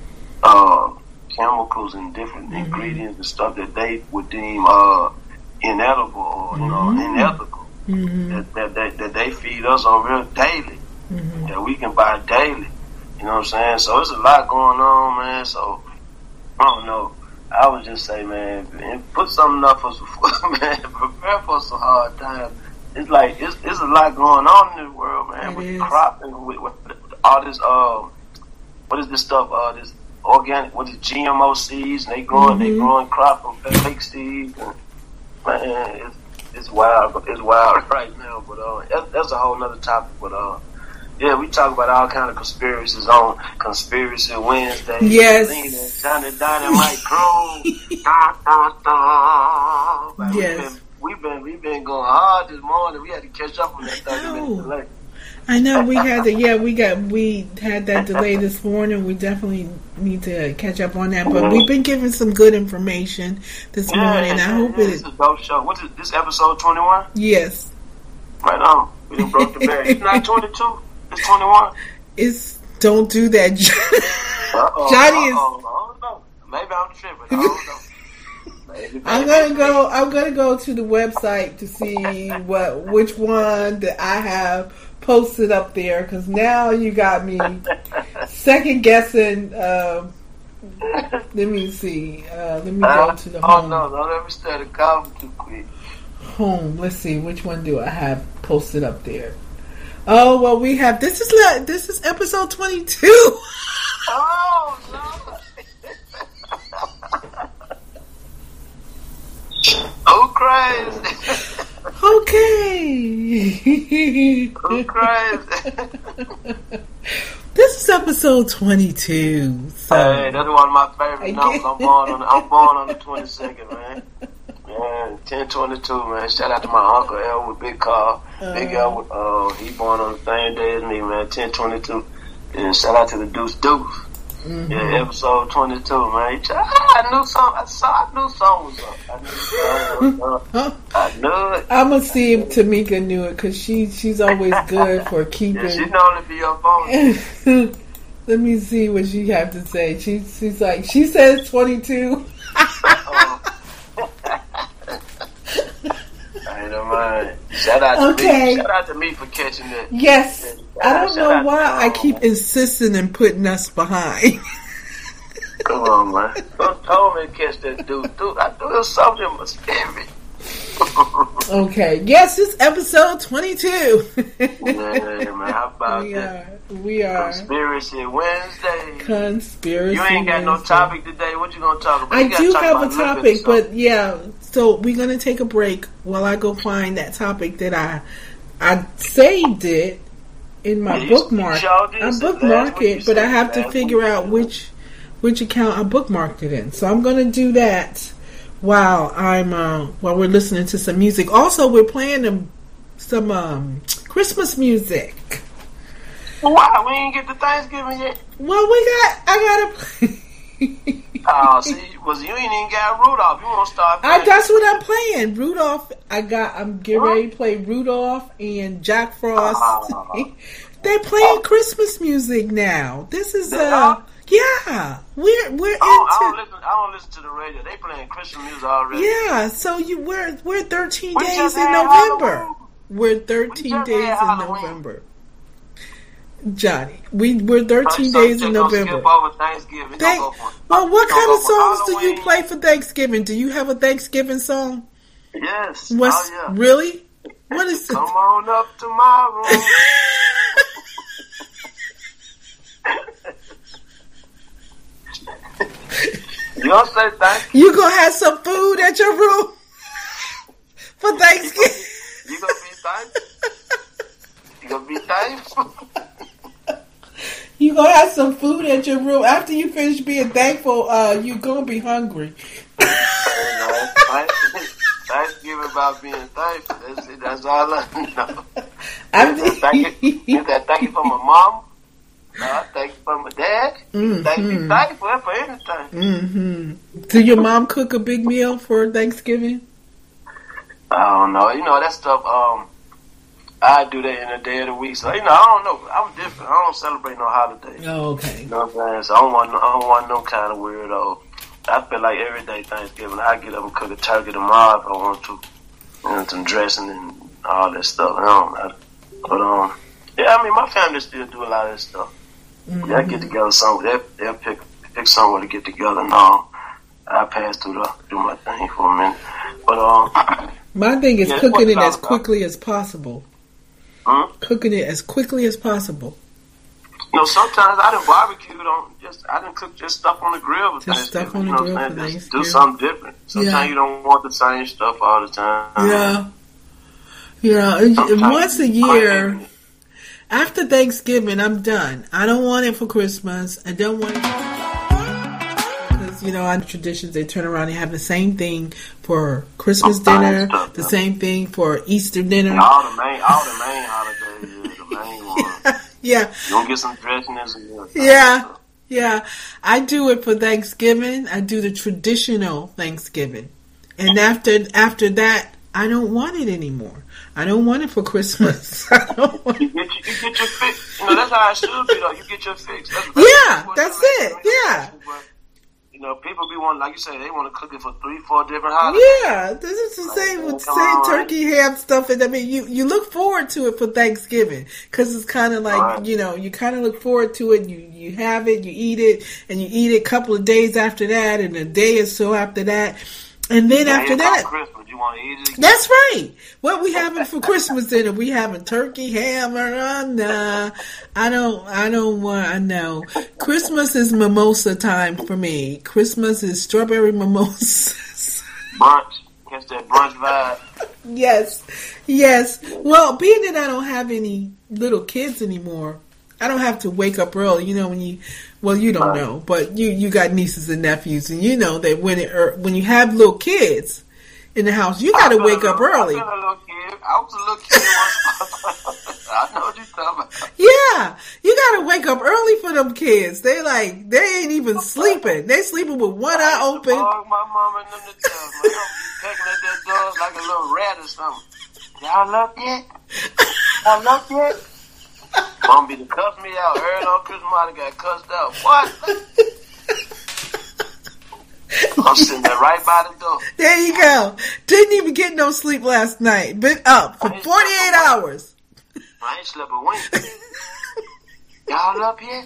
Speaker 3: uh, chemicals and different mm-hmm. ingredients and stuff that they would deem uh, inedible or you know mm-hmm. unethical mm-hmm. that, that, that that they feed us on real daily mm-hmm. that we can buy daily. You know what I'm saying? So there's a lot going on, man. So I don't know. I would just say, man, man put something up for some food, man. Prepare for some hard times. It's like it's it's a lot going on in this world, man.
Speaker 2: It
Speaker 3: with
Speaker 2: is.
Speaker 3: crop and with, with all this uh, what is this stuff? Uh, this organic, what is G M O seeds? And they growing, mm-hmm. they growing crop from fake seeds. And, man, it's it's wild. It's wild right now. But uh, that's, that's a whole nother topic. But uh. Yeah, we talk about all kind of conspiracies on Conspiracy Wednesday.
Speaker 2: Yes.
Speaker 3: Johnny Dynamite Crew. da, da, da. Like
Speaker 2: yes.
Speaker 3: We've been, we've been we've been going hard this morning. We had to catch up on that thirty minute delay.
Speaker 2: I know we had to. Yeah, we got we had that delay this morning. We definitely need to catch up on that. But mm-hmm. we've been giving some good information this
Speaker 3: yeah,
Speaker 2: morning.
Speaker 3: Yeah,
Speaker 2: I hope
Speaker 3: yeah,
Speaker 2: it.
Speaker 3: This is a dope show. What is this episode twenty-one?
Speaker 2: Yes.
Speaker 3: Right on. We done broke the barrier. It's not twenty-two. It's twenty-one.
Speaker 2: It's don't do that.
Speaker 3: Uh-oh,
Speaker 2: Johnny is.
Speaker 3: Uh-oh, I don't know. Maybe I'm tripping. I don't know. Maybe, maybe.
Speaker 2: I'm gonna go. I'm gonna go to the website to see what which one that I have posted up there because now you got me second guessing. Uh, let me see. Uh, let me go to the
Speaker 3: uh,
Speaker 2: home.
Speaker 3: Oh no! Don't ever start a comment too quick.
Speaker 2: Home. Let's see. Which one do I have posted up there? Oh well, we have. This is this is episode twenty-two.
Speaker 3: Oh no! Oh crazy!
Speaker 2: Okay.
Speaker 3: Oh crazy!
Speaker 2: This is episode twenty-two. So.
Speaker 3: Hey, that's one of my favorite numbers. I'm born on. I'm born on the twenty-second, man. Man, ten twenty-two, man. Shout out to my uncle L with Big Carl. Uh, Big L, uh, he born on the same day as me, man. ten twenty-two. And shout out to the Deuce Deuce. Mm-hmm. Yeah, episode twenty-two, man. I knew something. I saw. I knew something was up. I knew something was up. I knew it.
Speaker 2: I'm gonna see if Tamika knew it because she she's always good for keeping.
Speaker 3: Yeah, she know to be up on it.
Speaker 2: Let me see what she have to say. She she's like she says twenty-two.
Speaker 3: Mind. Shout out to
Speaker 2: okay.
Speaker 3: me. Shout out to me for catching that.
Speaker 2: Yes.
Speaker 3: Yeah,
Speaker 2: I don't know why I keep insisting and putting us behind.
Speaker 3: Come on, man. Don't told me to catch that dude. Dude, I do there's something in my spirit.
Speaker 2: Okay. Yes, it's episode twenty-two.
Speaker 3: Yeah, man. How about
Speaker 2: we
Speaker 3: that?
Speaker 2: Are, we are.
Speaker 3: Conspiracy Wednesday.
Speaker 2: Conspiracy
Speaker 3: You ain't got
Speaker 2: Wednesday.
Speaker 3: no topic today. What you gonna talk about?
Speaker 2: I
Speaker 3: you
Speaker 2: do
Speaker 3: talk
Speaker 2: have a
Speaker 3: about
Speaker 2: topic, but yeah. So we're gonna take a break while I go find that topic that I I saved it in my
Speaker 3: yeah,
Speaker 2: bookmark. I bookmark it, but I have to figure out
Speaker 3: week.
Speaker 2: which which account I bookmarked it in. So I'm gonna do that while I'm uh, while we're listening to some music. Also, we're playing um, some um, Christmas music.
Speaker 3: Wow, we ain't get to Thanksgiving yet.
Speaker 2: Well, we got. I gotta.
Speaker 3: Oh, see, was you ain't even got Rudolph. You want to start playing?
Speaker 2: I, that's what I'm playing. Rudolph. I got. I'm getting ready to play Rudolph and Jack Frost. Uh, They playing uh, Christmas music now. This is uh, yeah. We're we're
Speaker 3: oh,
Speaker 2: into.
Speaker 3: I don't listen. I don't listen to the radio. They playing Christmas music already.
Speaker 2: Yeah. So you we're we're thirteen
Speaker 3: we
Speaker 2: days in November. Halloween. We're thirteen we days in Halloween. November. Johnny, we we're thirteen
Speaker 3: so
Speaker 2: days in November.
Speaker 3: Skip over Thanksgiving.
Speaker 2: Thank,
Speaker 3: go for,
Speaker 2: well, what kind of songs do you
Speaker 3: Halloween.
Speaker 2: play for Thanksgiving? Do you have a Thanksgiving song?
Speaker 3: Yes.
Speaker 2: What's
Speaker 3: oh, yeah.
Speaker 2: really? What is it?
Speaker 3: Come on up to my room. You don't say thank you.
Speaker 2: You gonna have some food at your room for Thanksgiving?
Speaker 3: You gonna be thankful? You gonna be thankful?
Speaker 2: You gonna have some food at your room after you finish being thankful. Uh, you gonna be hungry.
Speaker 3: Thanksgiving about being thankful. That's it. That's all I know.
Speaker 2: I'm
Speaker 3: thank you. You got thank you for my mom. Uh, thank you for my dad. Mm-hmm. Thank you, thankful for anything.
Speaker 2: Mm-hmm. Do your mom cook a big meal for Thanksgiving?
Speaker 3: I don't know. You know that stuff. Um, I do that in a day of the week. So you know, I don't know. I'm different. I don't celebrate no holidays.
Speaker 2: Oh, okay.
Speaker 3: You know what I'm saying? So I don't want. I don't want no kind of weirdo. I feel like every day Thanksgiving, I get up and cook a turkey tomorrow if I want to, and some dressing and all that stuff. I don't know. But um, yeah, I mean, my family still do a lot of that stuff. Mm-hmm. They'll get together somewhere. They'll, they'll pick pick somewhere to get together. And all. I pass through the do my thing for a minute. But um,
Speaker 2: my thing is
Speaker 3: yeah,
Speaker 2: cooking it as quickly as possible.
Speaker 3: Hmm?
Speaker 2: Cooking it as quickly as possible.
Speaker 3: You know, sometimes I done barbecued on just I done cook just stuff on the grill with
Speaker 2: just stuff on the
Speaker 3: you know
Speaker 2: grill for
Speaker 3: just
Speaker 2: Thanksgiving.
Speaker 3: do something different. Sometimes
Speaker 2: yeah.
Speaker 3: you don't want the same stuff all the time.
Speaker 2: Yeah, yeah. And once a year, crazy. After Thanksgiving, I'm done. I don't want it for Christmas. I don't want it because you know on traditions they turn around and have the same thing for Christmas dinner, stuff, the yeah. same thing for Easter dinner.
Speaker 3: And all the main, all the main holidays, the main ones.
Speaker 2: Yeah.
Speaker 3: You don't get some dressing as well.
Speaker 2: Yeah. Yeah. I do it for Thanksgiving. I do the traditional Thanksgiving. And after after that, I don't want it anymore. I don't want it for Christmas. I don't want
Speaker 3: you, get your, you get your fix. You know, that's how it should be, though. You get your fix. That's, that's
Speaker 2: yeah, that's it. Yeah.
Speaker 3: But, you know, people be wanting, like you say, they want to cook it for three, four different holidays.
Speaker 2: Yeah, this is the
Speaker 3: like,
Speaker 2: same with same
Speaker 3: on,
Speaker 2: turkey,
Speaker 3: right?
Speaker 2: ham stuff. And I mean, you, you look forward to it for Thanksgiving because it's kind of like,
Speaker 3: right.
Speaker 2: you know, you kind of look forward to it. You, you have it, you eat it, and you eat it a couple of days after that, and a day or so after that. And then
Speaker 3: yeah,
Speaker 2: after that,
Speaker 3: Christmas, you want to eat it again?
Speaker 2: That's right. What we having for Christmas dinner? We having turkey, ham, or uh, nah. I don't. I don't want. I know. Christmas is mimosa time for me. Christmas is strawberry mimosas.
Speaker 3: Brunch. Catch that brunch vibe.
Speaker 2: Yes, yes. Well, being that I don't have any little kids anymore, I don't have to wake up early. You know when you. Well, you don't know, but you, you got nieces and nephews, and you know that when it er, when you have little kids in the house, you got to wake up early.
Speaker 3: I was a little kid. I was a little kid once. I know what you're talking about.
Speaker 2: Yeah, you got to wake up early for them kids. They like they ain't even sleeping. They sleeping with one eye open.
Speaker 3: Bug my mama and them to tell me. They pecking at that door like a little rat or something. Y'all up yet? Y'all up yet? Mom be to cuss me out. Early on Christmas, I got cussed out. What? I'm sitting there right by the door.
Speaker 2: There you go. Didn't even get no sleep last night. Been up for forty-eight hours.
Speaker 3: I ain't slept a wink. Y'all up yet?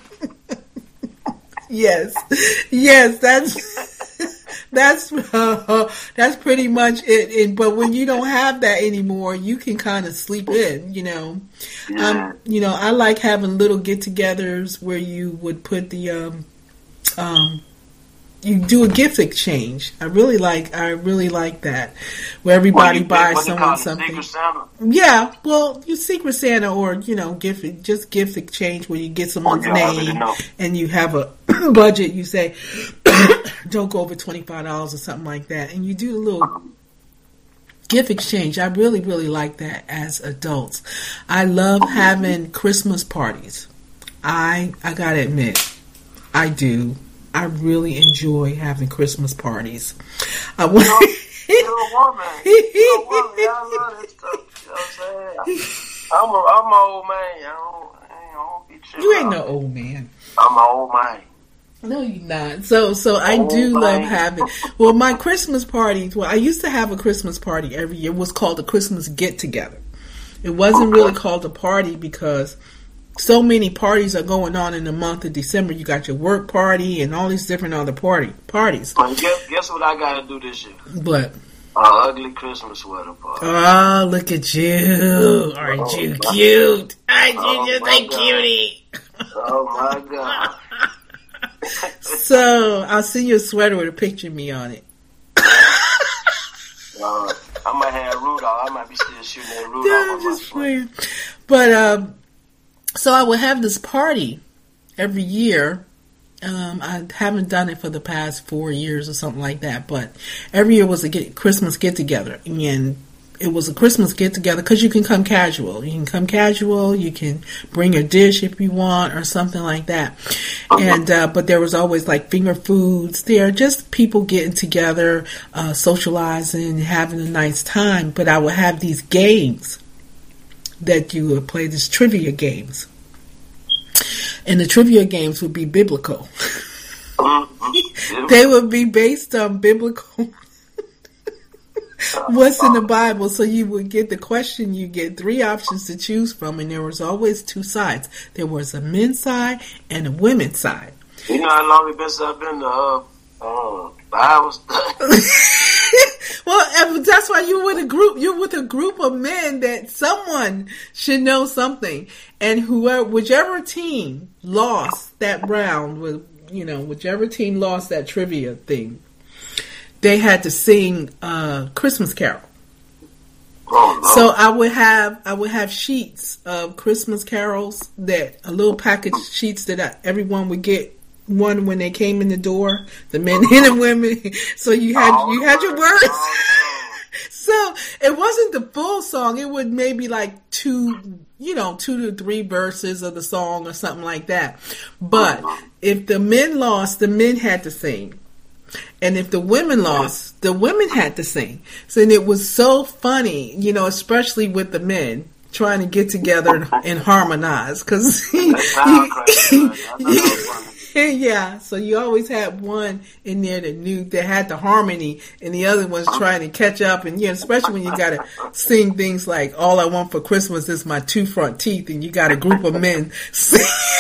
Speaker 2: Yes, yes, that's that's uh, that's pretty much it. And, but when you don't have that anymore, you can kind of sleep in. You know,
Speaker 3: yeah.
Speaker 2: um, you know, I like having little get-togethers where you would put the um, um, you do a gift exchange. I really like, I really like that, where everybody
Speaker 3: what
Speaker 2: buys
Speaker 3: what
Speaker 2: someone something.
Speaker 3: Secret Santa?
Speaker 2: Yeah, well, you Secret Santa or you know, gift just gift exchange where you get someone's
Speaker 3: oh, yeah,
Speaker 2: name and you have a budget. You say, don't go over twenty five dollars or something like that, and you do a little gift exchange. I really, really like that as adults. I love having Christmas parties. I I gotta admit, I do. I really enjoy having Christmas parties. I want.
Speaker 3: You're a woman. You're a woman. I love this stuff. You know what I'm saying? I'm a, I'm an old man. I don't, I don't be tripping.
Speaker 2: You ain't no old man.
Speaker 3: I'm an old man.
Speaker 2: No, you're not. So, so I
Speaker 3: old
Speaker 2: do
Speaker 3: man.
Speaker 2: love having. Well, my Christmas parties. Well, I used to have a Christmas party every year. It was called a Christmas get together. It wasn't
Speaker 3: okay.
Speaker 2: really called a party because so many parties are going on in the month of December. You got your work party and all these different other party parties.
Speaker 3: Well, guess, guess what I got to do this year?
Speaker 2: What?
Speaker 3: An ugly Christmas sweater party.
Speaker 2: Oh, look at you. Aren't oh, you cute? Aren't
Speaker 3: oh,
Speaker 2: you just a cutie?
Speaker 3: Oh, my God.
Speaker 2: So, I'll send you a sweater with a picture of me on it.
Speaker 3: uh, I might have Rudolph. I might be still shooting at Rudolph on my sweater.
Speaker 2: But, um, so I would have this party every year. Um, I haven't done it for the past four years or something like that, but every year was a get, Christmas get-together, and it was a Christmas get-together because you can come casual. You can come casual, you can bring a dish if you want or something like that. And uh, but there was always like finger foods there, just people getting together, uh, socializing, having a nice time. But I would have these games that you would play, these trivia games. And the trivia games would be biblical. They would be based on biblical. What's in the Bible? So you would get the question, you get three options to choose from, and there was always two sides. There was a men's side and a women's side.
Speaker 3: You know how long it been since I've been to uh, uh, Bible study?
Speaker 2: Well, that's why you're with a group. You're with a group of men that someone should know something, and whoever, whichever team lost that round, with you know, whichever team lost that trivia thing, they had to sing uh, Christmas Carol.
Speaker 3: Oh, no.
Speaker 2: So I would have I would have sheets of Christmas carols, that a little package sheets that I, everyone would get. One when they came in the door, the men and the women. So you had you had your words. So it wasn't the full song. It would maybe like two, you know, two to three verses of the song or something like that. But if the men lost, the men had to sing. And if the women lost, the women had to sing. So and it was so funny, you know, especially with the men trying to get together and harmonize. Because yeah, so you always had one in there that knew, that had the harmony, and the other one's trying to catch up. And yeah, especially when you got to sing things like "All I Want for Christmas is My Two Front Teeth," and you got a group of men sing.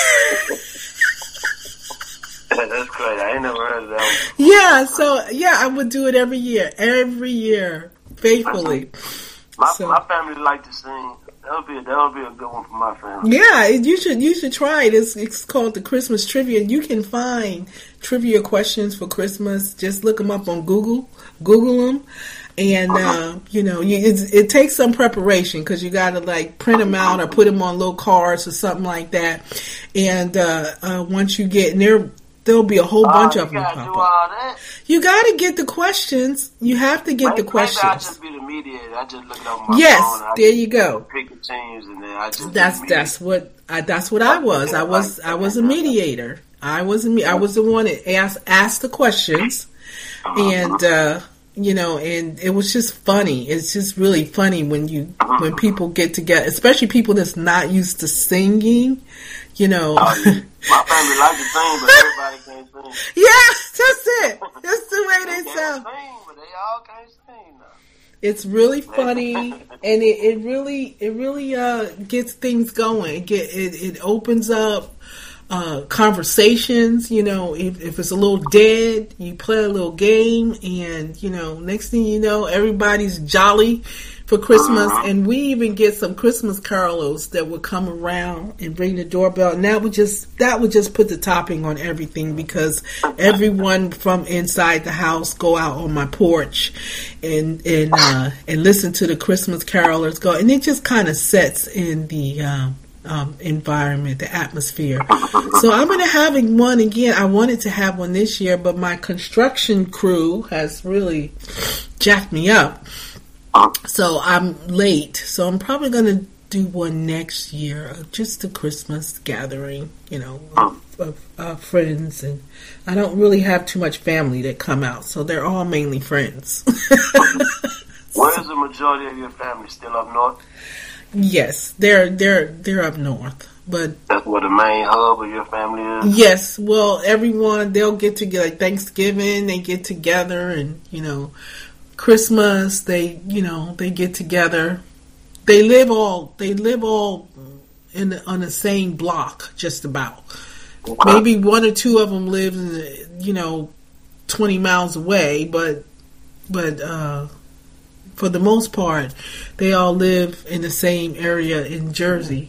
Speaker 3: That's crazy. I ain't never heard of that one.
Speaker 2: Yeah, so yeah, I would do it every year, every year, faithfully.
Speaker 3: My
Speaker 2: so.
Speaker 3: my family like to sing. That'll be a, that'll be a good one for my family.
Speaker 2: Yeah, you should you should try it. It's it's called the Christmas Trivia. You can find trivia questions for Christmas. Just look them up on Google. Google them, and uh, you know you, it, it takes some preparation because you got to like print them out or put them on little cards or something like that. And uh, uh, once you get in there, there'll be a whole bunch
Speaker 3: uh,
Speaker 2: of them.
Speaker 3: You gotta
Speaker 2: pop
Speaker 3: do
Speaker 2: up.
Speaker 3: all that.
Speaker 2: You got to get the questions. You have to get
Speaker 3: maybe,
Speaker 2: the questions.
Speaker 3: Maybe I just be the mediator. I just look it up on my
Speaker 2: yes,
Speaker 3: phone.
Speaker 2: Yes, there you go.
Speaker 3: Pick the teams, and then I just
Speaker 2: that's that's what I, that's what I was. I was I was a mediator. I was a, I was the one that asked asked the questions, and uh, you know, and it was just funny. It's just really funny when you when people get together, especially people that's not used to singing. You know,
Speaker 3: oh, yeah. My family like to sing, but everybody can't sing.
Speaker 2: Yeah, that's it. That's the way they,
Speaker 3: they
Speaker 2: sound.
Speaker 3: Sing, but they all can't sing now.
Speaker 2: It's really funny, and it, it really it really uh, gets things going. It get it, it opens up uh, conversations. You know, if, if it's a little dead, you play a little game, and you know, next thing you know, everybody's jolly for Christmas. Uh-huh. And we even get some Christmas carolers that would come around and ring the doorbell, and that would just that would just put the topping on everything, because everyone from inside the house go out on my porch and and uh, and listen to the Christmas carolers go, and it just kind of sets in the um, um, environment, the atmosphere. So I'm going to have one again. I wanted to have one this year, but my construction crew has really jacked me up. So I'm late. So I'm probably going to do one next year, just a Christmas gathering, you know, of, of uh, friends. And I don't really have too much family that come out, so they're all mainly friends.
Speaker 3: Where is the majority of your family? Still up north?
Speaker 2: Yes, they're they're they're up north. But
Speaker 3: that's where the main hub of your family is?
Speaker 2: Yes. Well, everyone, they'll get together. Like Thanksgiving, they get together, and, you know, Christmas, they, you know, they get together. They live all, they live all in the, on the same block, just about. Maybe one or two of them live, in the, you know, twenty miles away, but but uh, for the most part, they all live in the same area in Jersey,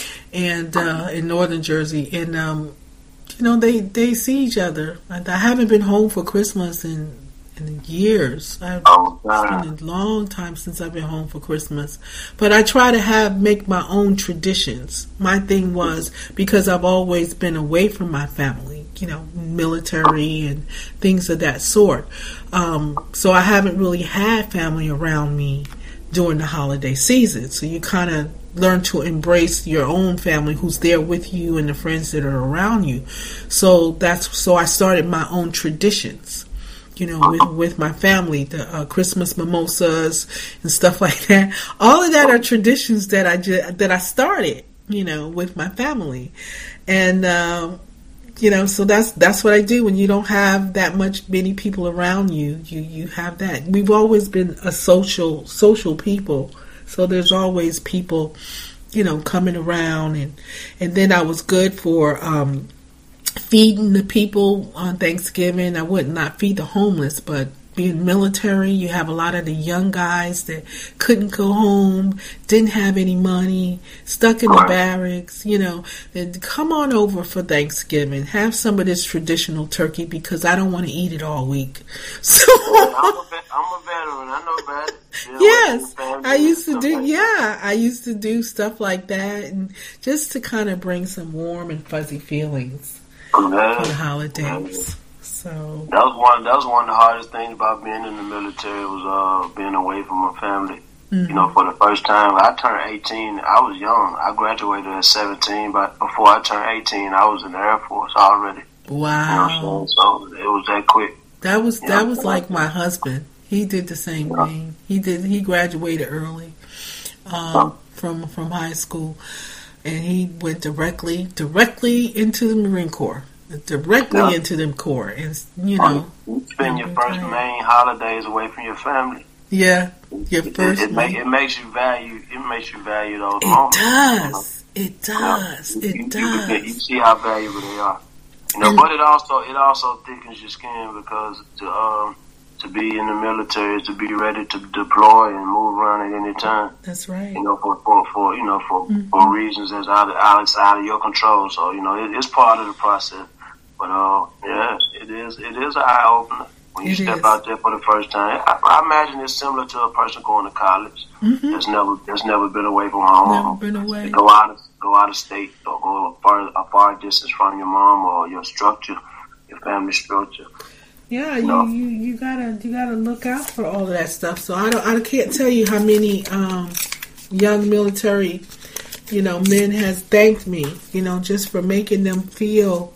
Speaker 2: and uh, in northern Jersey, and um, you know, they, they see each other. And I haven't been home for Christmas in in years. I've,
Speaker 3: Oh,
Speaker 2: it's
Speaker 3: God.
Speaker 2: been a long time since I've been home for Christmas. But I try to have make my own traditions. My thing was, because I've always been away from my family, you know, military and things of that sort. Um, so I haven't really had family around me during the holiday season. So you kind of learn to embrace your own family who's there with you and the friends that are around you. So that's so I started my own traditions. You know, with with my family, the uh, Christmas mimosas and stuff like that. All of that are traditions that I just, that I started, you know, with my family, and um, you know, so that's that's what I do when you don't have that much many people around you. You you have that. We've always been a social social people, so there's always people, you know, coming around, and and then I was good for. Um, feeding the people on Thanksgiving. I would not feed the homeless, but being military, you have a lot of the young guys that couldn't go home, didn't have any money, stuck in the barracks, you know, and come on over for Thanksgiving. Have some of this traditional turkey because I don't want to eat it all week. So
Speaker 3: I'm a, vet- I'm a veteran. I know that. You know,
Speaker 2: yes,
Speaker 3: family
Speaker 2: I used to
Speaker 3: and
Speaker 2: do,
Speaker 3: stuff like
Speaker 2: yeah, I used to do stuff like that, and just to kind of bring some warm and fuzzy feelings
Speaker 3: that.
Speaker 2: for the
Speaker 3: Yeah.
Speaker 2: holidays. So
Speaker 3: That was one. That was one of the hardest things about being in the military was uh, being away from my family.
Speaker 2: mm-hmm.
Speaker 3: You know, for the first time, I turned eighteen. I was young. I graduated at seventeen, but before I turned eighteen, I was in the Air Force already.
Speaker 2: wow.
Speaker 3: You know what I'm saying? So it was that quick.
Speaker 2: That was
Speaker 3: Yeah.
Speaker 2: that was like my husband. He did the same
Speaker 3: Yeah.
Speaker 2: thing. He did. He graduated early um, from from high school, and he went directly directly into the Marine Corps, directly
Speaker 3: Yeah.
Speaker 2: into the Corps, and you know,
Speaker 3: You spend your
Speaker 2: every
Speaker 3: first
Speaker 2: time.
Speaker 3: main holidays away from your family.
Speaker 2: yeah, your
Speaker 3: It,
Speaker 2: first.
Speaker 3: it, it, make,
Speaker 2: meal.
Speaker 3: it makes you value. It makes you value those
Speaker 2: It
Speaker 3: moments.
Speaker 2: does. It
Speaker 3: You know?
Speaker 2: does.
Speaker 3: You,
Speaker 2: It
Speaker 3: you, you, forget- you
Speaker 2: does.
Speaker 3: see how valuable they are. You know,
Speaker 2: And-
Speaker 3: but it also it also thickens your skin because to um to be in the military is to be ready to deploy and move around at any time.
Speaker 2: That's right.
Speaker 3: You know, for for, for you know for,
Speaker 2: Mhm.
Speaker 3: for reasons that's out of, outside of your control. So you know, it, it's part of the process. But uh, yeah, it is it is an eye opener when you
Speaker 2: It
Speaker 3: step
Speaker 2: is.
Speaker 3: out there for the first time. I, I imagine it's similar to a person going to college
Speaker 2: Mm-hmm.
Speaker 3: that's never that's never been away from home.
Speaker 2: Never been
Speaker 3: They
Speaker 2: away.
Speaker 3: go out of go out of state or go a far a far distance from your mom or your structure, your family structure.
Speaker 2: Yeah, you,
Speaker 3: No.
Speaker 2: you, you gotta you gotta look out for all of that stuff. So I don't I can't tell you how many um, young military, you know, men has thanked me, you know, just for making them feel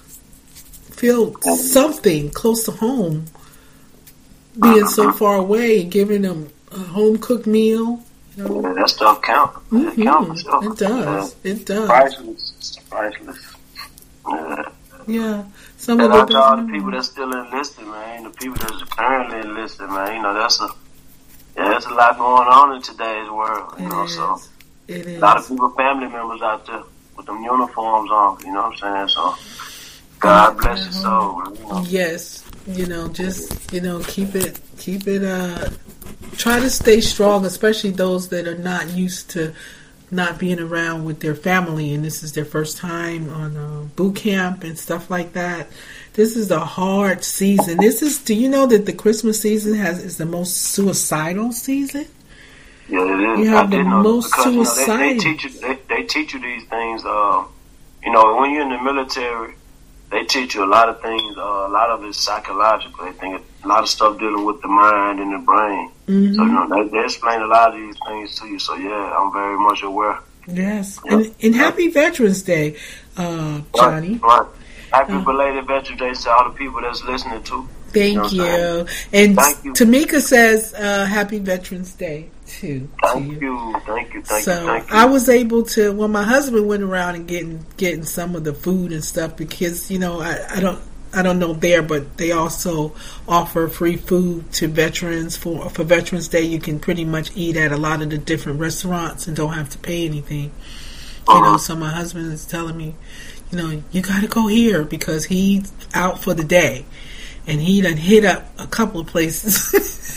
Speaker 2: feel something close to home, being so far away, giving them a home cooked meal. You know,
Speaker 3: Yeah, that stuff count. It counts for
Speaker 2: Mhm.
Speaker 3: sure.
Speaker 2: It does. It
Speaker 3: Yeah.
Speaker 2: does.
Speaker 3: Priceless. It's priceless. Yeah.
Speaker 2: Yeah. Some
Speaker 3: And
Speaker 2: of
Speaker 3: out
Speaker 2: the
Speaker 3: to all
Speaker 2: best
Speaker 3: the people that's still enlisted, man. The people that's currently enlisted, man. You know, that's a yeah, there's a lot going on in today's world. You
Speaker 2: It
Speaker 3: know, so
Speaker 2: is. It
Speaker 3: a lot of
Speaker 2: is.
Speaker 3: people, family members out there with them uniforms on. You know what I'm saying? So God bless your soul. Man, you know.
Speaker 2: Yes, you know, just you know, keep it, keep it. Uh, try to stay strong, especially those that are not used to not being around with their family, and this is their first time on uh, boot camp and stuff like that. This is a hard season. This is. Do you know that the Christmas season has is the most suicidal season?
Speaker 3: Yeah, it is.
Speaker 2: You have
Speaker 3: I
Speaker 2: the
Speaker 3: did know
Speaker 2: most
Speaker 3: because, you know, they, they
Speaker 2: suicide.
Speaker 3: teach you. They, they teach you these things. Uh, you know, when you're in the military, they teach you a lot of things. Uh, a lot of it's psychological. They think a lot of stuff dealing with the mind and the brain.
Speaker 2: Mm-hmm.
Speaker 3: So you know, they, they explain a lot of these things to you. So yeah, I'm very much aware.
Speaker 2: Yes,
Speaker 3: Yeah.
Speaker 2: and, and happy Veterans Day, uh, Johnny.
Speaker 3: Right. right. Happy
Speaker 2: Uh,
Speaker 3: belated Veterans Day to all the people that's listening too.
Speaker 2: Thank
Speaker 3: You know what I'm
Speaker 2: you. And
Speaker 3: Thank you.
Speaker 2: Tamika says, uh, Happy Veterans Day, too. to
Speaker 3: Thank you, thank you, thank
Speaker 2: so
Speaker 3: you, thank you.
Speaker 2: I was able to, well, my husband went around and getting getting some of the food and stuff because, you know, I, I don't I don't know there, but they also offer free food to veterans for for Veterans Day. You can pretty much eat at a lot of the different restaurants and don't have to pay anything. Uh-huh. You know, so my husband is telling me, you know, you got to go here because he's out for the day. And he done hit up a couple of places.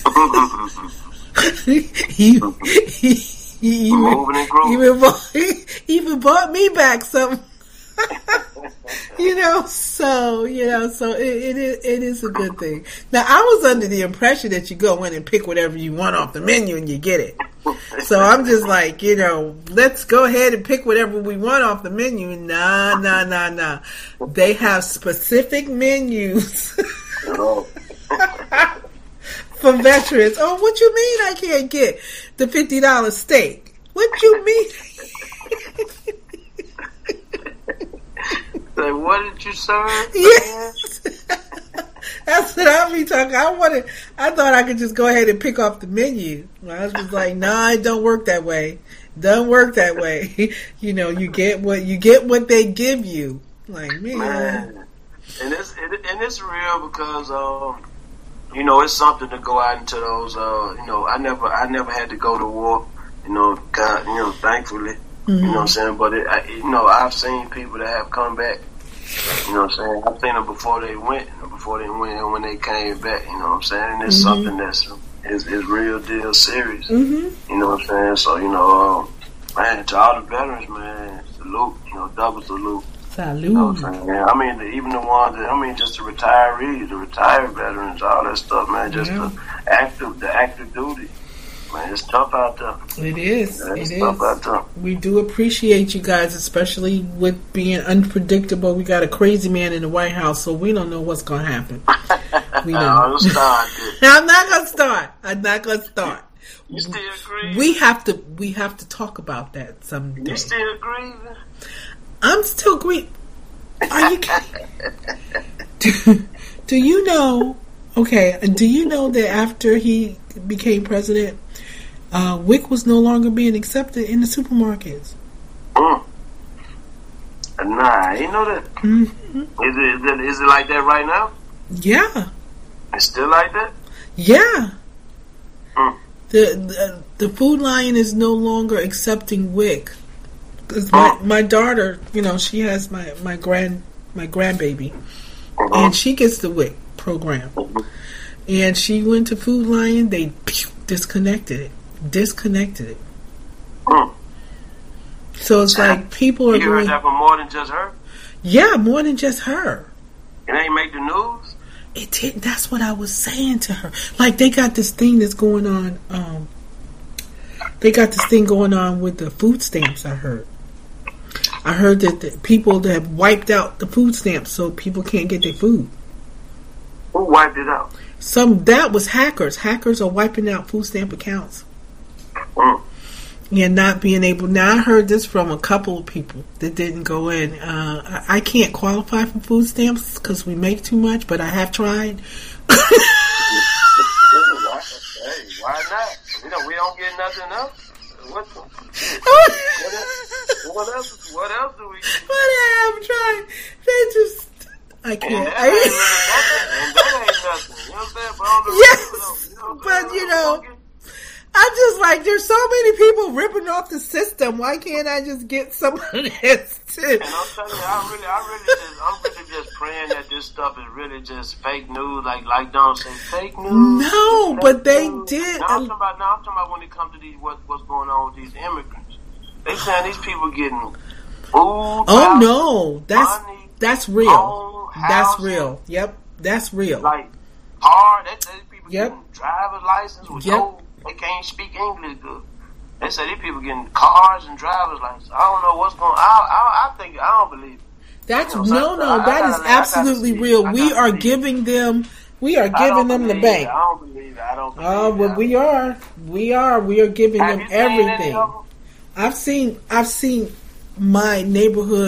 Speaker 2: he, he, he, he even, even, bought, he even bought me back some. You know, so, you know, so it, it, is, it is a good thing. Now, I was under the impression that you go in and pick whatever you want off the menu and you get it. So I'm just like, you know, let's go ahead and pick whatever we want off the menu. Nah, nah, nah, nah. They have specific menus for veterans. Oh, what you mean I can't get the fifty dollars steak? What you mean?
Speaker 3: Like, what did you serve?
Speaker 2: Yes. That's what I be talking. I wanted. I thought I could just go ahead and pick off the menu. My husband's like, "Nah, it don't work that way. Don't work that way. You know, you get what you get what they give you." Like, man,
Speaker 3: man. and it's it, and it's real because um, you know, it's something to go out into those. Uh, you know, I never I never had to go to war. You know, God, you know, thankfully. Mm-hmm. You know what I'm saying? But, it, I, you know, I've seen people that have come back. You know what I'm saying? I've seen them before they went, before they went, and when they came back. You know what I'm saying? And it's mm-hmm. something that's is, is real deal serious. Mm-hmm. You know what I'm saying? So, you know, um, man, to all the veterans, man, salute. You know, double salute.
Speaker 2: Salute.
Speaker 3: You know what I'm saying? Man, I mean, the, even the ones that, I mean, just the retirees, the retired veterans, all that stuff, man, just yeah. the active, the active duty. Man, it's tough out there.
Speaker 2: It is.
Speaker 3: Yeah, it's
Speaker 2: it
Speaker 3: tough
Speaker 2: is.
Speaker 3: out there.
Speaker 2: We do appreciate you guys, especially with being unpredictable. We got a crazy man in the White House, so we don't know what's going to happen. We don't.
Speaker 3: I'm, start,
Speaker 2: I'm not going to start. I'm not going to start.
Speaker 3: You still agree?
Speaker 2: We have to. We have to talk about that someday.
Speaker 3: You still agree?
Speaker 2: I'm still grieving. Are you? do, do you know? Okay. Do you know that after he became president, uh, WIC was no longer being accepted in the supermarkets?
Speaker 3: Mm. Nah, I didn't know that. Mm-hmm. Is it, is it is it like that right now?
Speaker 2: Yeah.
Speaker 3: It's still like that?
Speaker 2: Yeah.
Speaker 3: Mm.
Speaker 2: The, the the Food Lion is no longer accepting WIC. Cause my, mm. my daughter, you know, she has my, my grand my grandbaby, mm-hmm. and she gets the WIC program. Mm-hmm. And she went to Food Lion. They pew, disconnected it. Disconnected it.
Speaker 3: Mm.
Speaker 2: So it's like people are
Speaker 3: you
Speaker 2: doing.
Speaker 3: You heard that from more than just her?
Speaker 2: Yeah, more than just her.
Speaker 3: It ain't make the news?
Speaker 2: It didn't. That's what I was saying to her. Like, they got this thing that's going on. Um, they got this thing going on with the food stamps, I heard. I heard that the people that have wiped out the food stamps so people can't get their food.
Speaker 3: Who wiped it out?
Speaker 2: Some that was hackers. Hackers are wiping out food stamp accounts.
Speaker 3: Mm.
Speaker 2: And not being able. Now I heard this from a couple of people that didn't go in. Uh, I, I can't qualify for food stamps because we make too much, but I have tried.
Speaker 3: Hey, why not? We don't. We don't get nothing else. What, the, what, else, what else? What else do we?
Speaker 2: What I'm trying. They just. I can't.
Speaker 3: And that, ain't nothing, and that ain't nothing. You know what I'm saying? But all the
Speaker 2: yes,
Speaker 3: you know,
Speaker 2: but you know, I'm just like, there's so many people ripping off the system. Why can't I just get some of this too?
Speaker 3: And I'm telling you, I really, I really just, I'm really just praying that this stuff is really just fake news. Like, like Don say, fake news.
Speaker 2: No,
Speaker 3: fake
Speaker 2: but they
Speaker 3: news.
Speaker 2: did.
Speaker 3: Now I'm talking about. Now I'm talking about when it comes to these, what, what's going on with these immigrants. They saying these people getting food.
Speaker 2: Oh house, no, that's
Speaker 3: money,
Speaker 2: that's real.
Speaker 3: home,
Speaker 2: That's
Speaker 3: housing.
Speaker 2: real. Yep, that's real.
Speaker 3: Like, hard. They say these people
Speaker 2: yep.
Speaker 3: getting driver's license with
Speaker 2: yep.
Speaker 3: no, they can't speak English good. They say these people getting cars and driver's license. I don't know what's going on. I, I, I think, I don't believe it.
Speaker 2: That's,
Speaker 3: you know,
Speaker 2: no,
Speaker 3: so
Speaker 2: no,
Speaker 3: I,
Speaker 2: that
Speaker 3: I
Speaker 2: is
Speaker 3: gotta,
Speaker 2: absolutely real. We are giving them, we are giving them the bank.
Speaker 3: It. I don't believe it. I don't believe
Speaker 2: Oh, well, we are. We are. We are giving
Speaker 3: Have
Speaker 2: them everything. I've seen, I've seen my neighborhood